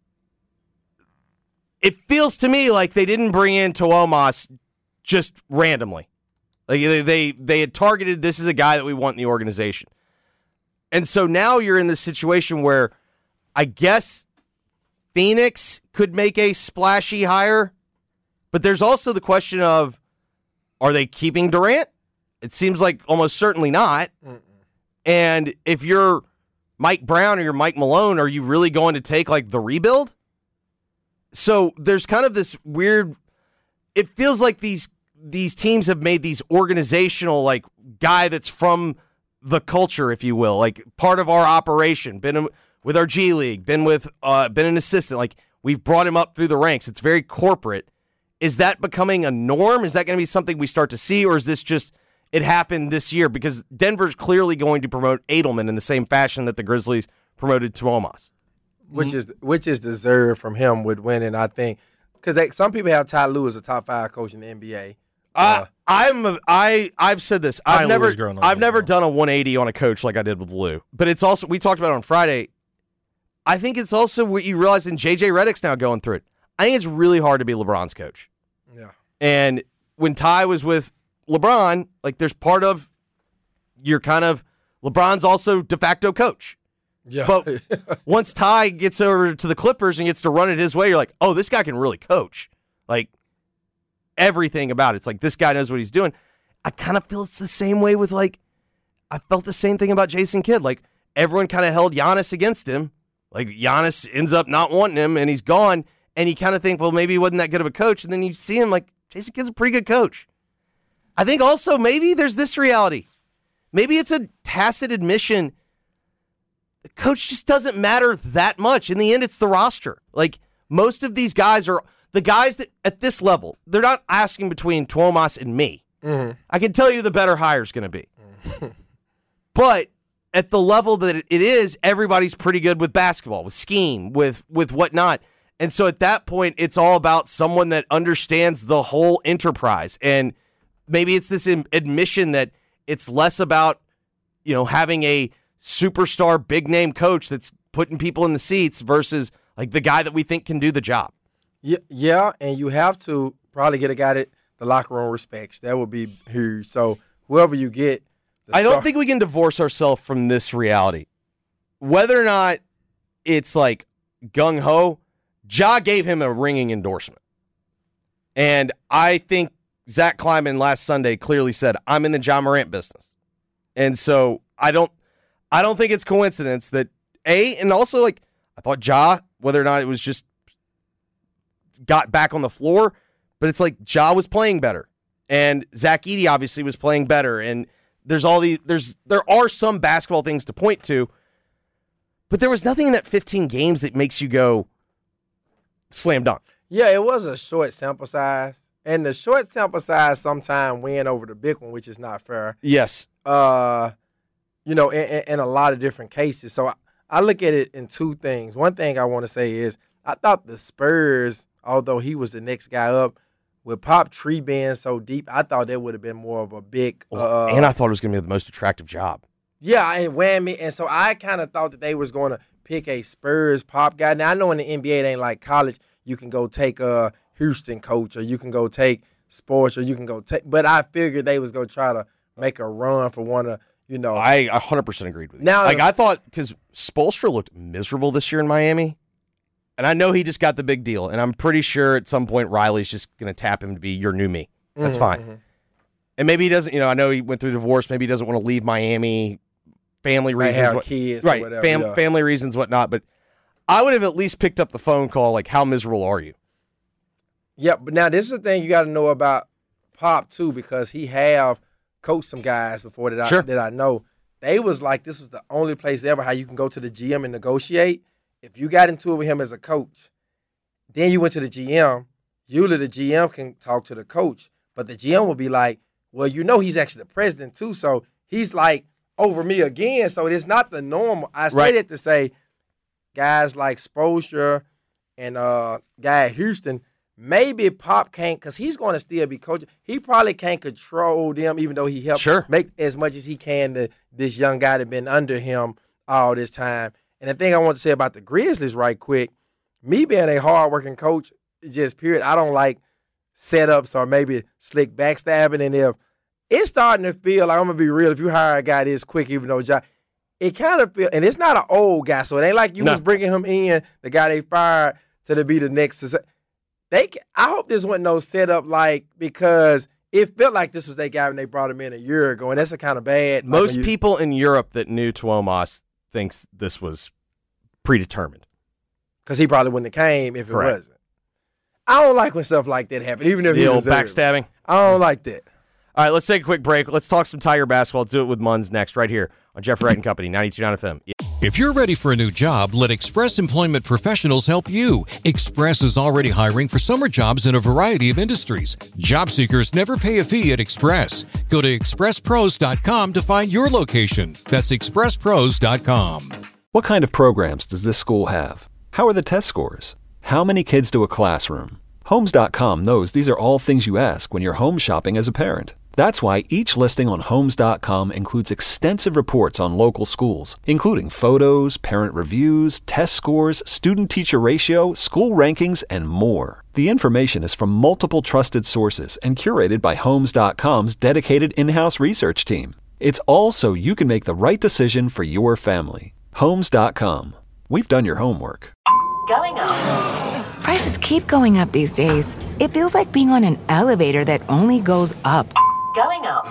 it feels to me like they didn't bring in Tuomas just randomly. Like they, they they had targeted, this is a guy that we want in the organization. And so now you're in this situation where I guess Phoenix could make a splashy hire, but there's also the question of, are they keeping Durant? It seems like almost certainly not. Mm-mm. And if you're Mike Brown or you're Mike Malone, are you really going to take like the rebuild? So there's kind of this weird, it feels like these these teams have made these organizational, like, guy that's from the culture, if you will, like part of our operation, been in, with our G League, been with, uh, been an assistant. Like, we've brought him up through the ranks. It's very corporate. Is that becoming a norm? Is that going to be something we start to see, or is this just it happened this year? Because Denver's clearly going to promote Edelman in the same fashion that the Grizzlies promoted Tuomas. Which is which is deserved from him with winning, I think, because some people have Ty Lue as a top five coach in the N B A. Uh, I'm a, I I've said this. I've Ty Lue never is growing on I've me, never though. done a one eighty on a coach like I did with Lou. But it's also, we talked about it on Friday. I think it's also what you realize, and J J Redick's now going through it. I think it's really hard to be LeBron's coach. Yeah. And when Ty was with LeBron, like, there's part of you're kind of LeBron's also de facto coach. Yeah. But once Ty gets over to the Clippers and gets to run it his way, you're like, oh, this guy can really coach. Like, everything about it. It's like, this guy knows what he's doing. I kind of feel it's the same way with, like, I felt the same thing about Jason Kidd. Like, everyone kind of held Giannis against him. Like, Giannis ends up not wanting him, and he's gone. And you kind of think, well, maybe he wasn't that good of a coach. And then you see him, like, Jason Kidd's a pretty good coach. I think also maybe there's this reality. Maybe it's a tacit admission. The coach just doesn't matter that much. In the end, it's the roster. Like, most of these guys are the guys that at this level, they're not asking between Tuomas and me. Mm-hmm. I can tell you the better hire is going to be. Mm-hmm. But at the level that it is, everybody's pretty good with basketball, with scheme, with with whatnot. And so at that point, it's all about someone that understands the whole enterprise. And maybe it's this admission that it's less about, you know, having a superstar big name coach that's putting people in the seats versus like the guy that we think can do the job. Yeah, yeah, and you have to probably get a guy that the locker room respects. That would be huge. So whoever you get, the I don't star- think we can divorce ourselves from this reality. Whether or not it's like gung ho, Ja gave him a ringing endorsement. And I think Zach Kleiman last Sunday clearly said, I'm in the Ja Morant business. And so I don't I don't think it's coincidence that A, and also like I thought Ja, whether or not it was just got back on the floor, but it's like Ja was playing better, and Zach Edey obviously was playing better, and there's all these there's there are some basketball things to point to, but there was nothing in that fifteen games that makes you go slam dunk. Yeah, it was a short sample size, and the short sample size sometimes win over the big one, which is not fair. Yes, uh, you know, in, in a lot of different cases. So I, I look at it in two things. One thing I want to say is I thought the Spurs, although he was the next guy up, with Pop Tree being so deep, I thought that would have been more of a big. Uh, and I thought it was going to be the most attractive job. Yeah, and whammy. And so I kind of thought that they was going to pick a Spurs Pop guy. Now, I know in the N B A it ain't like college. You can go take a Houston coach, or you can go take sports, or you can go take. But I figured they was going to try to make a run for one of, you know. I one hundred percent agreed with you. Now, like, I thought, because Spoelstra looked miserable this year in Miami. And I know he just got the big deal, and I'm pretty sure at some point Riley's just going to tap him to be your new me. That's mm-hmm, fine. Mm-hmm. And maybe he doesn't, you know, I know he went through divorce. Maybe he doesn't want to leave Miami, family Might reasons. have what, kids right, or whatever, fam- yeah. family reasons, whatnot. But I would have at least picked up the phone call, like, how miserable are you? Yeah, but now this is the thing you got to know about Pop, too, because he have coached some guys before that I, Sure. that I know. They was like, this was the only place ever how you can go to the G M and negotiate. If you got into it with him as a coach, then you went to the G M, usually the G M can talk to the coach, but the G M will be like, well, you know he's actually the president too, so he's like over me again, so it's not the normal. I say Right. that to say guys like Spoelstra and uh, guy at Houston, maybe Pop can't, because he's going to still be coaching. He probably can't control them, even though he helped Sure. make as much as he can to this young guy that been under him all this time. And the thing I want to say about the Grizzlies right quick, me being a hard-working coach, just period, I don't like setups or maybe slick backstabbing. And if it's starting to feel like, I'm going to be real, if you hire a guy this quick, even though Ja, it kind of feel, and it's not an old guy, so it ain't like you No. was bringing him in, the guy they fired, to the be the next. They, I hope this wasn't no setup, like, because it felt like this was their guy when they brought him in a year ago, and that's a kind of bad. Most like you, people in Europe that knew Tuomas thinks this was predetermined. because he probably wouldn't have came if it Correct. wasn't. I don't like when stuff like that happen, even if The he old deserved it. backstabbing. I don't like that. All right, let's take a quick break. Let's talk some Tiger basketball. Let's do it with Munns next, right here on Jeffrey Wright and Company, ninety-two point nine F M. Yeah. If you're ready for a new job, let Express Employment Professionals help you. Express is already hiring for summer jobs in a variety of industries. Job seekers never pay a fee at Express. Go to express pros dot com to find your location. That's express pros dot com. What kind of programs does this school have? How are the test scores? How many kids do a classroom? Homes dot com knows these are all things you ask when you're home shopping as a parent. That's why each listing on Homes dot com includes extensive reports on local schools, including photos, parent reviews, test scores, student-teacher ratio, school rankings, and more. The information is from multiple trusted sources and curated by Homes dot com's dedicated in-house research team. It's all so you can make the right decision for your family. Homes dot com. We've done your homework. Going up. Prices keep going up these days. It feels like being on an elevator that only goes up. Going up.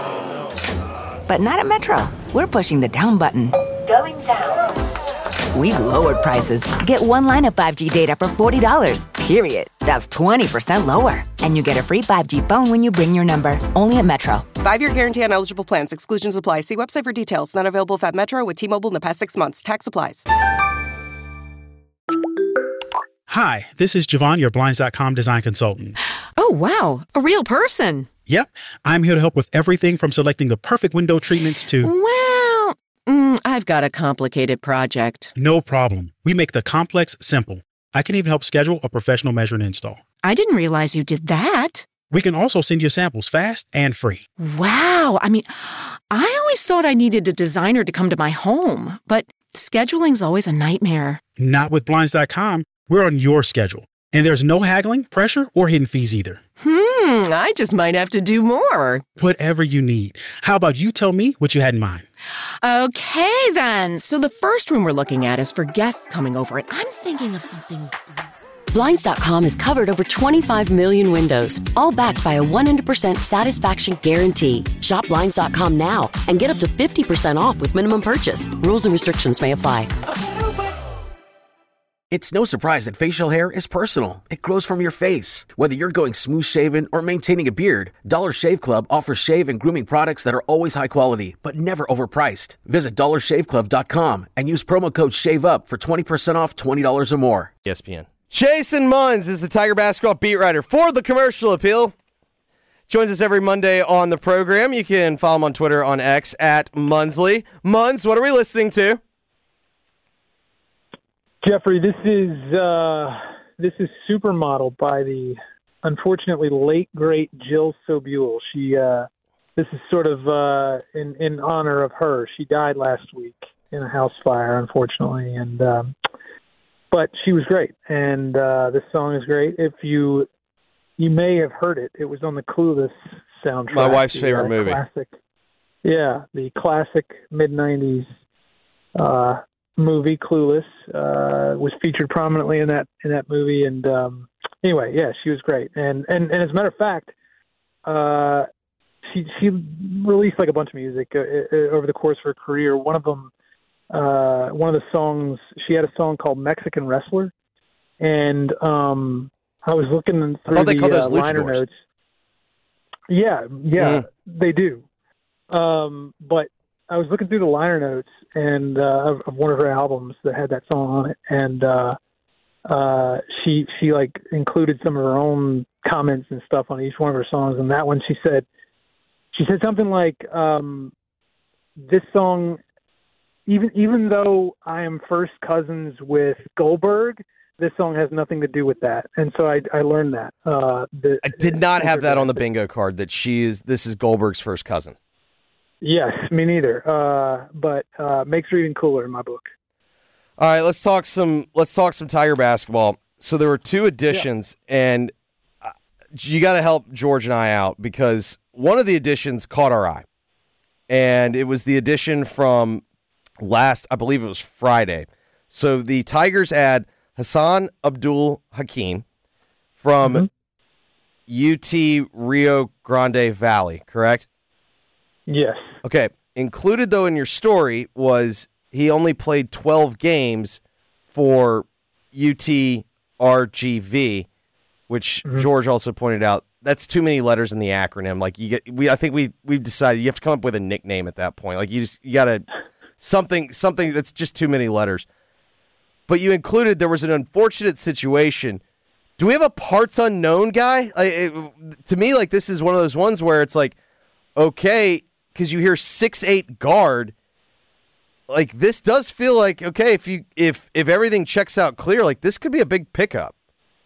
But not at Metro. We're pushing the down button. Going down. We've lowered prices. Get one line of five G data for forty dollars. Period. That's twenty percent lower. And you get a free five G phone when you bring your number. Only at Metro. Five-year guarantee on eligible plans. Exclusions apply. See website for details. Not available at Metro with T-Mobile in the past six months. Tax applies. Hi, this is Javon, your Blinds dot com design consultant. Oh, wow. A real person. Yep, I'm here to help with everything from selecting the perfect window treatments to... Well, mm, I've got a complicated project. No problem. We make the complex simple. I can even help schedule a professional measure and install. I didn't realize you did that. We can also send you samples fast and free. Wow. I mean, I always thought I needed a designer to come to my home, but scheduling's always a nightmare. Not with Blinds dot com. We're on your schedule. And there's no haggling, pressure, or hidden fees either. Hmm, I just might have to do more. Whatever you need. How about you tell me what you had in mind? Okay, then. So the first room we're looking at is for guests coming over, and I'm thinking of something... Blinds dot com has covered over twenty-five million windows, all backed by a one hundred percent satisfaction guarantee. Shop Blinds dot com now and get up to fifty percent off with minimum purchase. Rules and restrictions may apply. It's no surprise that facial hair is personal. It grows from your face. Whether you're going smooth shaven or maintaining a beard, Dollar Shave Club offers shave and grooming products that are always high quality, but never overpriced. Visit dollar shave club dot com and use promo code SHAVEUP for twenty percent off twenty dollars or more. E S P N. Jason Munz is the Tiger basketball beat writer for the Commercial Appeal. Joins us every Monday on the program. You can follow him on Twitter on X at Munsley. Munz, what are we listening to? Jeffrey, this is uh, this is Supermodel by the unfortunately late great Jill Sobule. She uh, this is sort of uh, in in honor of her. She died last week in a house fire, unfortunately, and um, but she was great. And uh, this song is great. If you you may have heard it, it was on the Clueless soundtrack. My wife's the, favorite uh, movie. Classic, yeah, the classic mid nineties. Uh, movie Clueless uh, was featured prominently in that in that movie, and um, anyway, yeah, she was great. And and, and as a matter of fact, uh, she she released like a bunch of music uh, uh, over the course of her career. One of them, uh, one of the songs, she had a song called Mexican Wrestler, and um, I was looking through I thought they the called those uh, liner luchadors. notes. Yeah, yeah, Mm. they do. Um, but I was looking through the liner notes and uh, of, of one of her albums that had that song on it, and uh, uh, she she like included some of her own comments and stuff on each one of her songs. And that one, she said she said something like, um, "This song, even even though I am first cousins with Goldberg, this song has nothing to do with that." And so I I learned that. Uh, that I did not have that on the bingo card. That she is this is Goldberg's first cousin. Yes, me neither. Uh, but uh, makes her even cooler in my book. All right, let's talk some. Let's talk some Tiger basketball. So there were two additions, yeah. and uh, you got to help George and I out because one of the additions caught our eye, and it was the addition from last. I believe it was Friday. So the Tigers add Hassan Abdul Hakim from mm-hmm. U T Rio Grande Valley. Correct? Yes. Okay. Included, though, in your story was he only played twelve games for U T R G V, which mm-hmm. George also pointed out. That's too many letters in the acronym. Like you get, we I think we we've decided you have to come up with a nickname at that point. Like you just you got to something something that's just too many letters. But you included there was an unfortunate situation. Do we have a parts unknown guy? I, it, to me, like this is one of those ones where it's like, okay. Because you hear six eight guard, like this does feel like okay. If you if if everything checks out clear, like this could be a big pickup.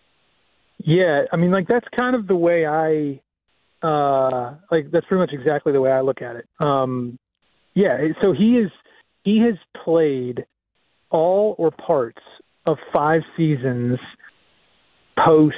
Yeah, I mean, like that's kind of the way I, uh, like that's pretty much exactly the way I look at it. Um, yeah, so he is he has played all or parts of five seasons post,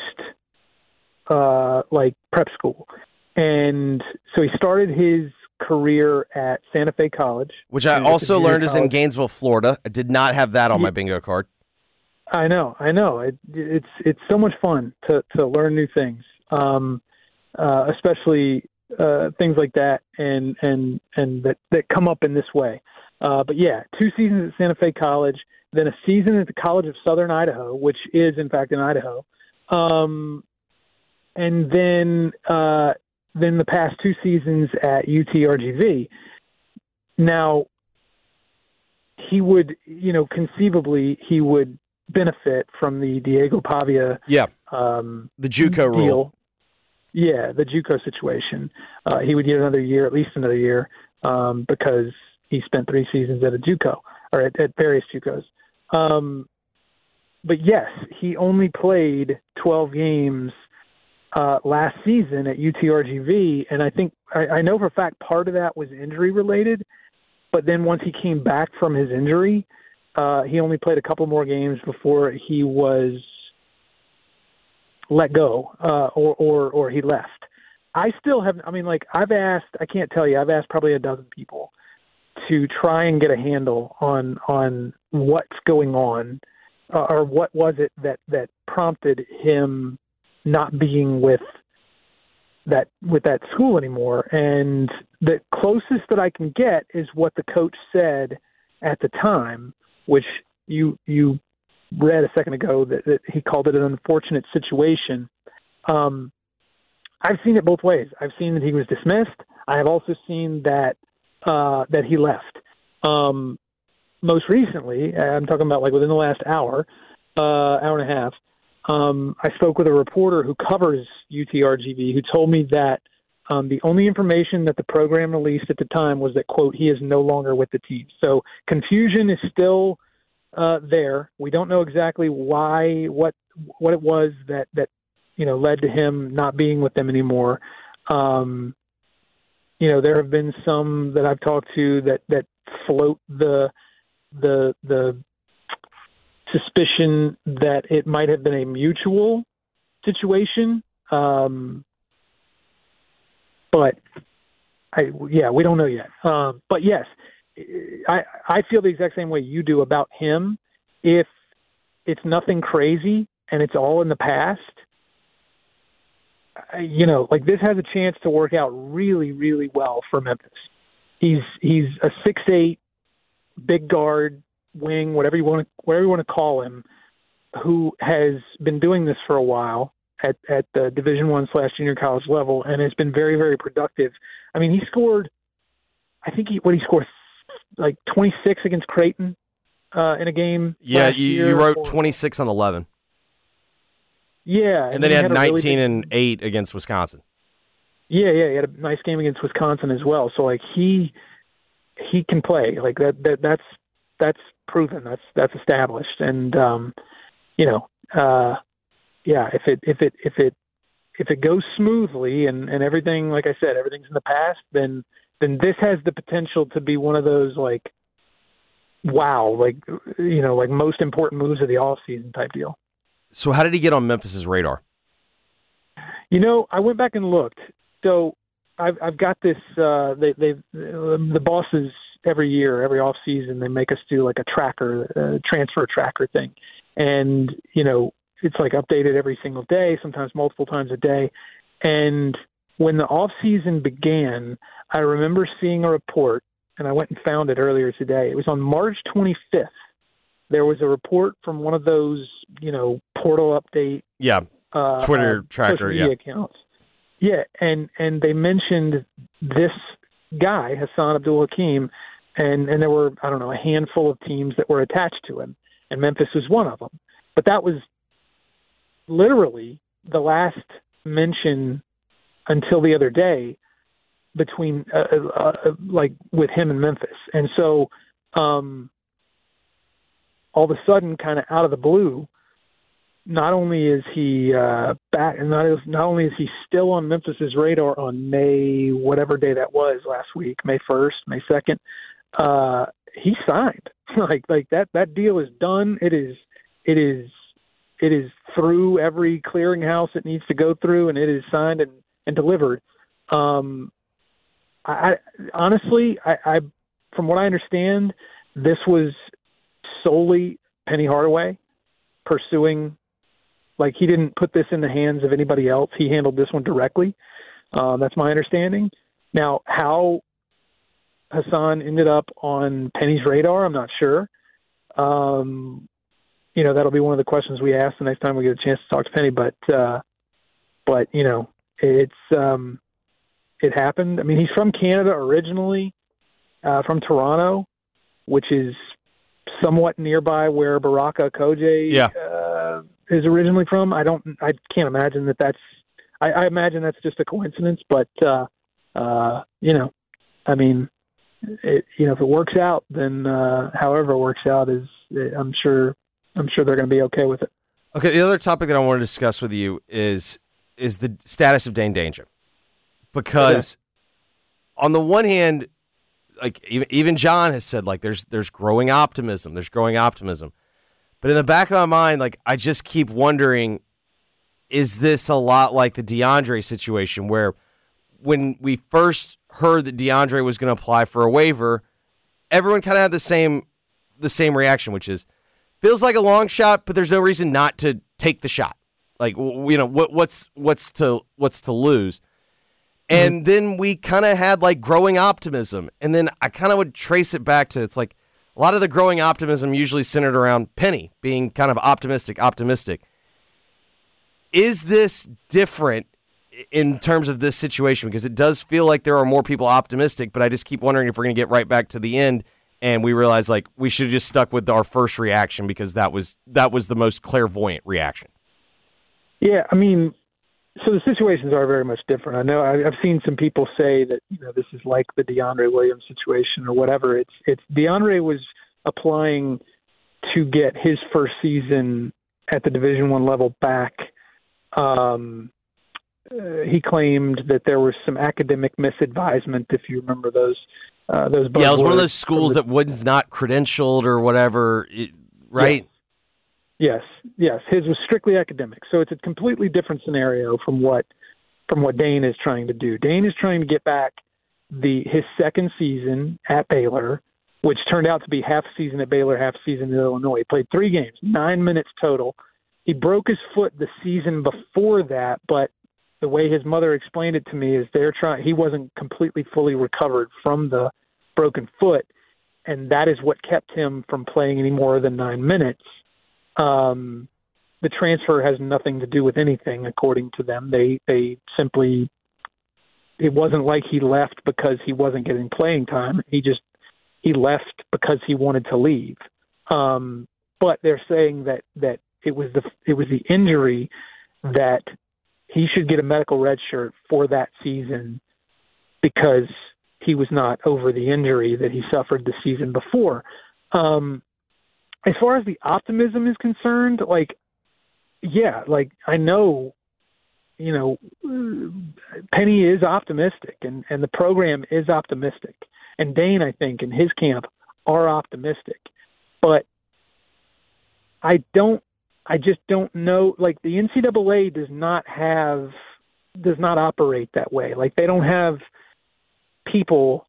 uh, like prep school, and so he started his career at Santa Fe College, which I also learned is in Gainesville, Florida. I did not have that on yeah. my bingo card. I know, I know. It, it's it's so much fun to, to learn new things, um, uh, especially uh, things like that, and and and that, that come up in this way. Uh, but yeah, two seasons at Santa Fe College, then a season at the College of Southern Idaho, which is in fact in Idaho, um, and then. Uh, Then the past two seasons at U T R G V. Now, he would, you know, conceivably he would benefit from the Diego Pavia, yeah, um, the JUCO deal. rule. Yeah, the JUCO situation. Uh, he would get another year, at least another year, um, because he spent three seasons at a JUCO or at, at various JUCOs. Um, but yes, he only played twelve games. Uh, last season at U T R G V, and I think I, I know for a fact part of that was injury related, but then once he came back from his injury, uh, he only played a couple more games before he was let go uh, or, or or he left. I still have, I mean, like I've asked, I can't tell you, I've asked probably a dozen people to try and get a handle on on what's going on uh, or what was it that, that prompted him not being with that with that school anymore. And the closest that I can get is what the coach said at the time, which you you read a second ago that, that he called it an unfortunate situation. Um, I've seen it both ways. I've seen that he was dismissed. I have also seen that uh, that he left. Um, most recently, I'm talking about like within the last hour, uh, hour and a half, um, I spoke with a reporter who covers U T R G V who told me that um, the only information that the program released at the time was that, quote, he is no longer with the team. So confusion is still uh, there. We don't know exactly why, what what it was that, that you know, led to him not being with them anymore. Um, you know, there have been some that I've talked to that, that float the the the suspicion that it might have been a mutual situation. Um, but I, yeah, we don't know yet. Um, but yes, I, I feel the exact same way you do about him. If it's nothing crazy and it's all in the past, you know, like this has a chance to work out really, really well for Memphis. He's, he's a six eight big guard, wing, whatever you want to, whatever you want to call him, who has been doing this for a while at, at the Division One slash junior college level and has been very, very productive. I mean, he scored, I think he, what he scored like twenty-six against Creighton uh, in a game. Yeah. last You, year. you wrote twenty-six on eleven. Yeah. And, and then he had, had nineteen really and eight against Wisconsin. Yeah. Yeah. He had a nice game against Wisconsin as well. So like he, he can play like that, that that's, that's proven. That's, that's established. And, um, you know, uh, yeah, if it, if it, if it, if it goes smoothly and, and everything, like I said, everything's in the past, then, then this has the potential to be one of those, like, wow, like, you know, like most important moves of the off season type deal. So how did he get on Memphis's radar? You know, I went back and looked. So I've, I've got this, uh, they, they, the bosses every year, every off season, they make us do like a tracker, uh, transfer tracker thing. And, you know, it's like updated every single day, sometimes multiple times a day. And when the off season began, I remember seeing a report, and I went and found it earlier today. It was on March twenty-fifth. There was a report from one of those, you know, portal update. Yeah, uh, Twitter uh, tracker, social media yeah. accounts. Yeah, and, and they mentioned this guy, Hassan Abdul Hakim, and, and there were, I don't know, a handful of teams that were attached to him, and Memphis was one of them. But that was literally the last mention until the other day between, uh, uh, uh, like, with him and Memphis. And so um, all of a sudden, kind of out of the blue, not only is he uh, back, and not, not only is he still on Memphis's radar on May, whatever day that was last week, May first, May second, uh, he signed. like, like that, that deal is done. It is, it is, it is through every clearinghouse it needs to go through, and it is signed and, and delivered. Um, I, I honestly, I, I, from what I understand, this was solely Penny Hardaway pursuing. Like, he didn't put this in the hands of anybody else. He handled this one directly. Uh, that's my understanding. Now, how Hassan ended up on Penny's radar, I'm not sure. Um, you know, that'll be one of the questions we ask the next time we get a chance to talk to Penny. But, uh, but you know, it's um, it happened. I mean, he's from Canada originally, uh, from Toronto, which is somewhat nearby where Baraka Koje yeah. uh, is originally from. I don't, I can't imagine that that's. I, I imagine that's just a coincidence. But uh, uh, you know, I mean, it, you know, if it works out, then uh, however it works out is, I'm sure. I'm sure they're going to be okay with it. Okay, the other topic that I want to discuss with you is is the status of Dane Danger. Because okay. on the one hand, like even, even John has said, like there's there's growing optimism, there's growing optimism. But in the back of my mind, like I just keep wondering, is this a lot like the DeAndre situation where when we first heard that DeAndre was going to apply for a waiver, everyone kind of had the same the same reaction, which is, feels like a long shot, but there's no reason not to take the shot. Like, you know, what, what's what's to what's to lose? And mm-hmm. then we kind of had like growing optimism, and then I kind of would trace it back to it's like, a lot of the growing optimism usually centered around Penny being kind of optimistic, optimistic. Is this different in terms of this situation? Because it does feel like there are more people optimistic, but I just keep wondering if we're going to get right back to the end and we realize like we should have just stuck with our first reaction because that was that was the most clairvoyant reaction. Yeah, I mean, so the situations are very much different. I know I've seen some people say that, you know, this is like the DeAndre Williams situation or whatever. It's it's DeAndre was applying to get his first season at the Division One level back. Um, uh, he claimed that there was some academic misadvisement, if you remember those. Uh, those yeah, it was one of those schools the, that was not credentialed or whatever, it, right? Yes, yes. His was strictly academic, so it's a completely different scenario from what from what Dane is trying to do. Dane is trying to get back the his second season at Baylor, which turned out to be half season at Baylor, half season at Illinois. He played three games, nine minutes total. He broke his foot the season before that, but the way his mother explained it to me is they're trying. He wasn't completely fully recovered from the broken foot, and that is what kept him from playing any more than nine minutes. Um, the transfer has nothing to do with anything, according to them. They they simply it wasn't like he left because he wasn't getting playing time. He just he left because he wanted to leave. Um, but they're saying that that it was the it was the injury that he should get a medical red shirt for that season because he was not over the injury that he suffered the season before. Um, as far as the optimism is concerned, like, yeah, like I know, you know, Penny is optimistic and, and the program is optimistic. And Dane, I think, and his camp are optimistic. But I don't, I just don't know, like the N C double A does not have, does not operate that way. Like they don't have people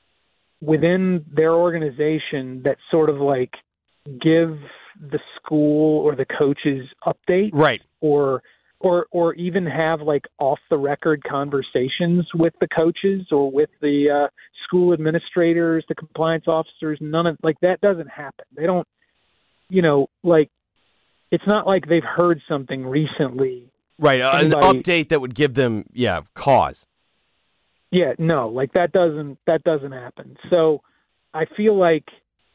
within their organization that sort of like give the school or the coaches updates, right? Or or or even have like off the record conversations with the coaches or with the uh, school administrators, the compliance officers. None of like that doesn't happen. They don't, you know, like it's not like they've heard something recently, right? Uh, an update that would give them, yeah, cause. Yeah, no, like that doesn't that doesn't happen. So I feel like,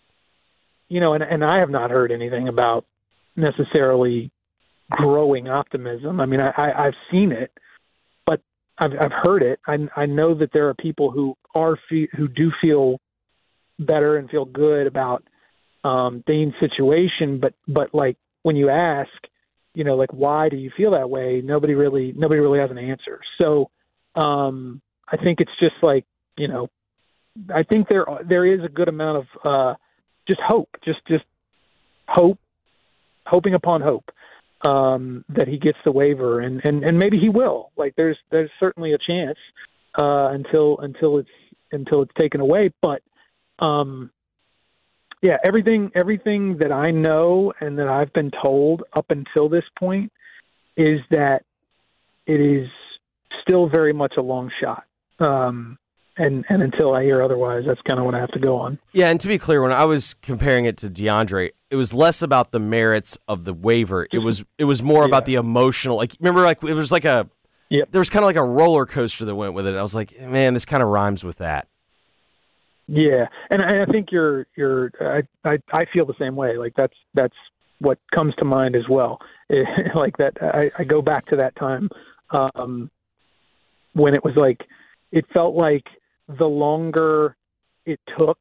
you know, and, and I have not heard anything about necessarily growing optimism. I mean, I, I, I've seen it, but I've, I've heard it. I, I know that there are people who are fe- who do feel better and feel good about um, Dane's situation, but but like when you ask, you know, like why do you feel that way? Nobody really nobody really has an answer. So. Um, I think it's just like, you know, I think there there is a good amount of uh, just hope, just just hope, hoping upon hope um, that he gets the waiver, and, and, and maybe he will. Like there's there's certainly a chance uh, until until it's until it's taken away. But um, yeah, everything everything that I know and that I've been told up until this point is that it is still very much a long shot. Um, and, and until I hear otherwise, that's kind of what I have to go on. Yeah, and to be clear, when I was comparing it to DeAndre, it was less about the merits of the waiver. It was it was more yeah. about the emotional. Like remember, like it was like a yep. there was kind of like a roller coaster that went with it. I was like, man, this kind of rhymes with that. Yeah, and I, I think you're you're I, I I feel the same way. Like that's that's what comes to mind as well. It, like that, I, I go back to that time um, when it was like. It felt like the longer it took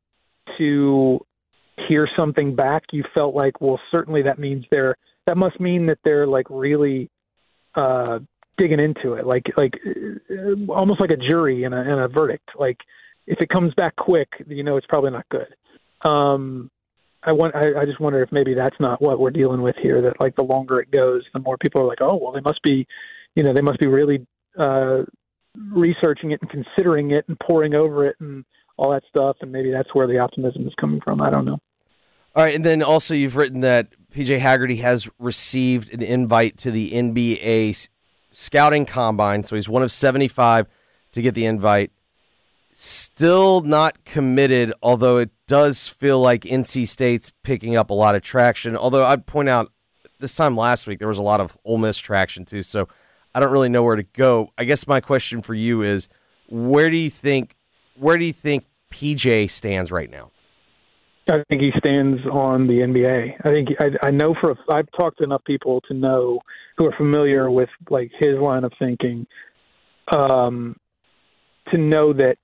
to hear something back, you felt like, well, certainly that means they're, that must mean that they're like really uh, digging into it, like, like uh, almost like a jury in a, in a verdict. Like if it comes back quick, you know, it's probably not good. Um, I want, I, I just wonder if maybe that's not what we're dealing with here, that like the longer it goes, the more people are like, oh, well, they must be, you know, they must be really, uh, researching it and considering it and poring over it and all that stuff, and maybe that's where the optimism is coming from. I don't know. All right, and then also you've written that P J Haggerty has received an invite to the N B A scouting combine, so he's one of seventy-five to get the invite. Still not committed, although it does feel like N C State's picking up a lot of traction. Although I'd point out this time last week there was a lot of Ole Miss traction too, so I don't really know where to go. I guess my question for you is, where do you think where do you think P J stands right now? I think he stands on the N B A. I think I, I know for a, I've talked to enough people to know who are familiar with like his line of thinking, um, to know that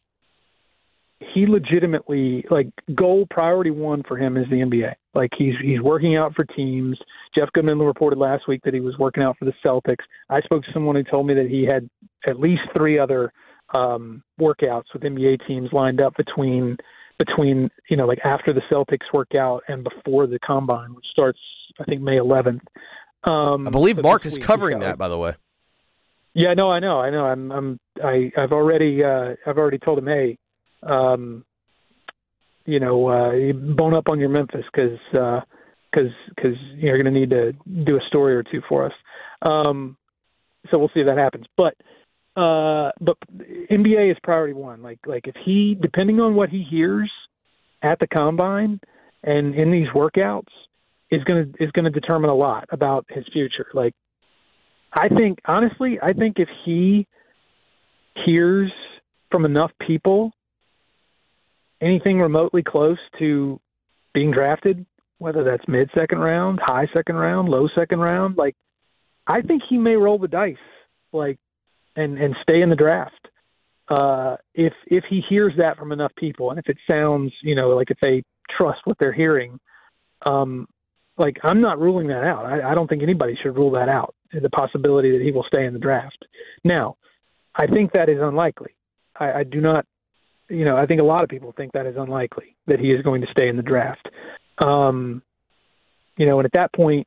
he legitimately, like, goal priority one for him is the N B A. Like, he's he's working out for teams. Jeff Goodman reported last week that he was working out for the Celtics. I spoke to someone who told me that he had at least three other um, workouts with N B A teams lined up between between you know like after the Celtics workout and before the combine, which starts I think May eleventh. Um, I believe Mark is week, covering that, by the way. Yeah, no, I know, I know. I'm, I'm, I, I've already, uh, I've already told him, hey, um, you know, uh, bone up on your Memphis because, because, because you're going to need to do a story or two for us. Um, so we'll see if that happens. But, uh, but N B A is priority one. Like, like if he, depending on what he hears at the combine and in these workouts, is going to is going to determine a lot about his future. Like, I think, honestly, I think if he hears from enough people anything remotely close to being drafted, whether that's mid-second round, high second round, low second round, like, I think he may roll the dice, like, and, and stay in the draft. Uh, if if he hears that from enough people, and if it sounds, you know, like if they trust what they're hearing, um, like, I'm not ruling that out. I, I don't think anybody should rule that out, the possibility that he will stay in the draft. Now, I think that is unlikely. I, I do not, you know, I think a lot of people think that is unlikely, that he is going to stay in the draft. Um, you know, and at that point,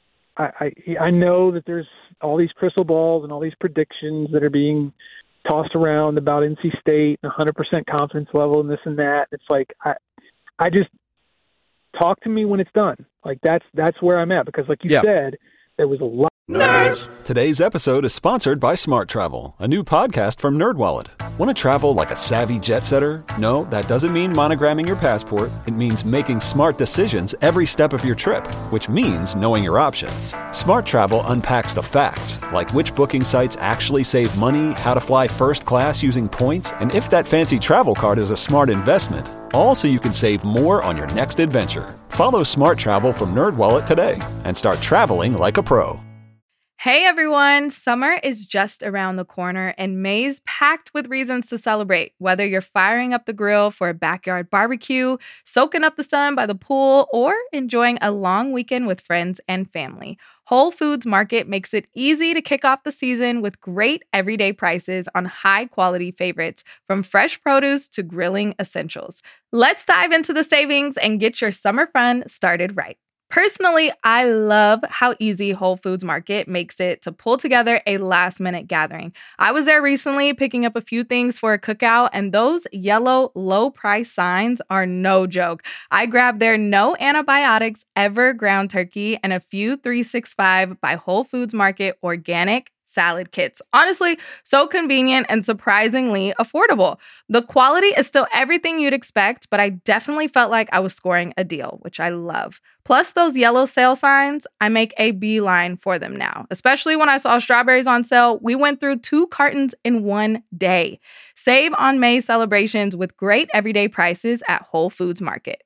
I, I, I know that there's all these crystal balls and all these predictions that are being tossed around about N C State and one hundred percent confidence level and this and that. It's like, I, I just, talk to me when it's done. Like, that's that's where I'm at, because like you yeah. said, there was a lot. Nerds! Today's episode is sponsored by Smart Travel, a new podcast from NerdWallet. Want to travel like a savvy jet setter? No, that doesn't mean monogramming your passport. It means making smart decisions every step of your trip, which means knowing your options. Smart Travel unpacks the facts, like which booking sites actually save money, how to fly first class using points, and if that fancy travel card is a smart investment. All so you can save more on your next adventure. Follow Smart Travel from NerdWallet today and start traveling like a pro. Hey everyone, summer is just around the corner and May's packed with reasons to celebrate. Whether you're firing up the grill for a backyard barbecue, soaking up the sun by the pool, or enjoying a long weekend with friends and family, Whole Foods Market makes it easy to kick off the season with great everyday prices on high-quality favorites, from fresh produce to grilling essentials. Let's dive into the savings and get your summer fun started right. Personally, I love how easy Whole Foods Market makes it to pull together a last-minute gathering. I was there recently picking up a few things for a cookout, and those yellow low-price signs are no joke. I grabbed their no antibiotics ever ground turkey and a few three sixty-five by Whole Foods Market organic salad kits. Honestly, so convenient and surprisingly affordable. The quality is still everything you'd expect, but I definitely felt like I was scoring a deal, which I love. Plus those yellow sale signs, I make a beeline for them now. Especially when I saw strawberries on sale, we went through two cartons in one day. Save on May celebrations with great everyday prices at Whole Foods Market.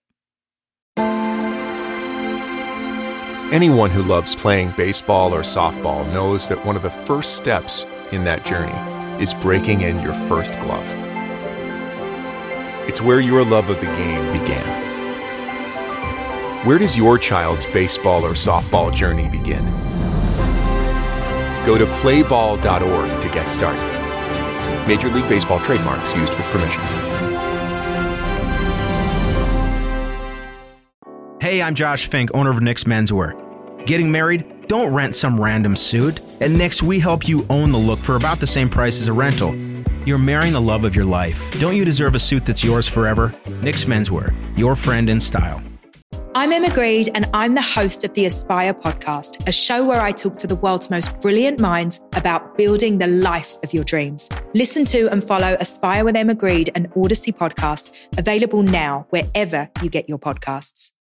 Anyone who loves playing baseball or softball knows that one of the first steps in that journey is breaking in your first glove. It's where your love of the game began. Where does your child's baseball or softball journey begin? Go to play ball dot org to get started. Major League Baseball trademarks used with permission. Hey, I'm Josh Fink, owner of Nick's Menswear. Getting married? Don't rent some random suit. At Nick's, we help you own the look for about the same price as a rental. You're marrying the love of your life. Don't you deserve a suit that's yours forever? Nick's Menswear, your friend in style. I'm Emma Greed, and I'm the host of the Aspire podcast, a show where I talk to the world's most brilliant minds about building the life of your dreams. Listen to and follow Aspire with Emma Grede, an Odyssey podcast, available now wherever you get your podcasts.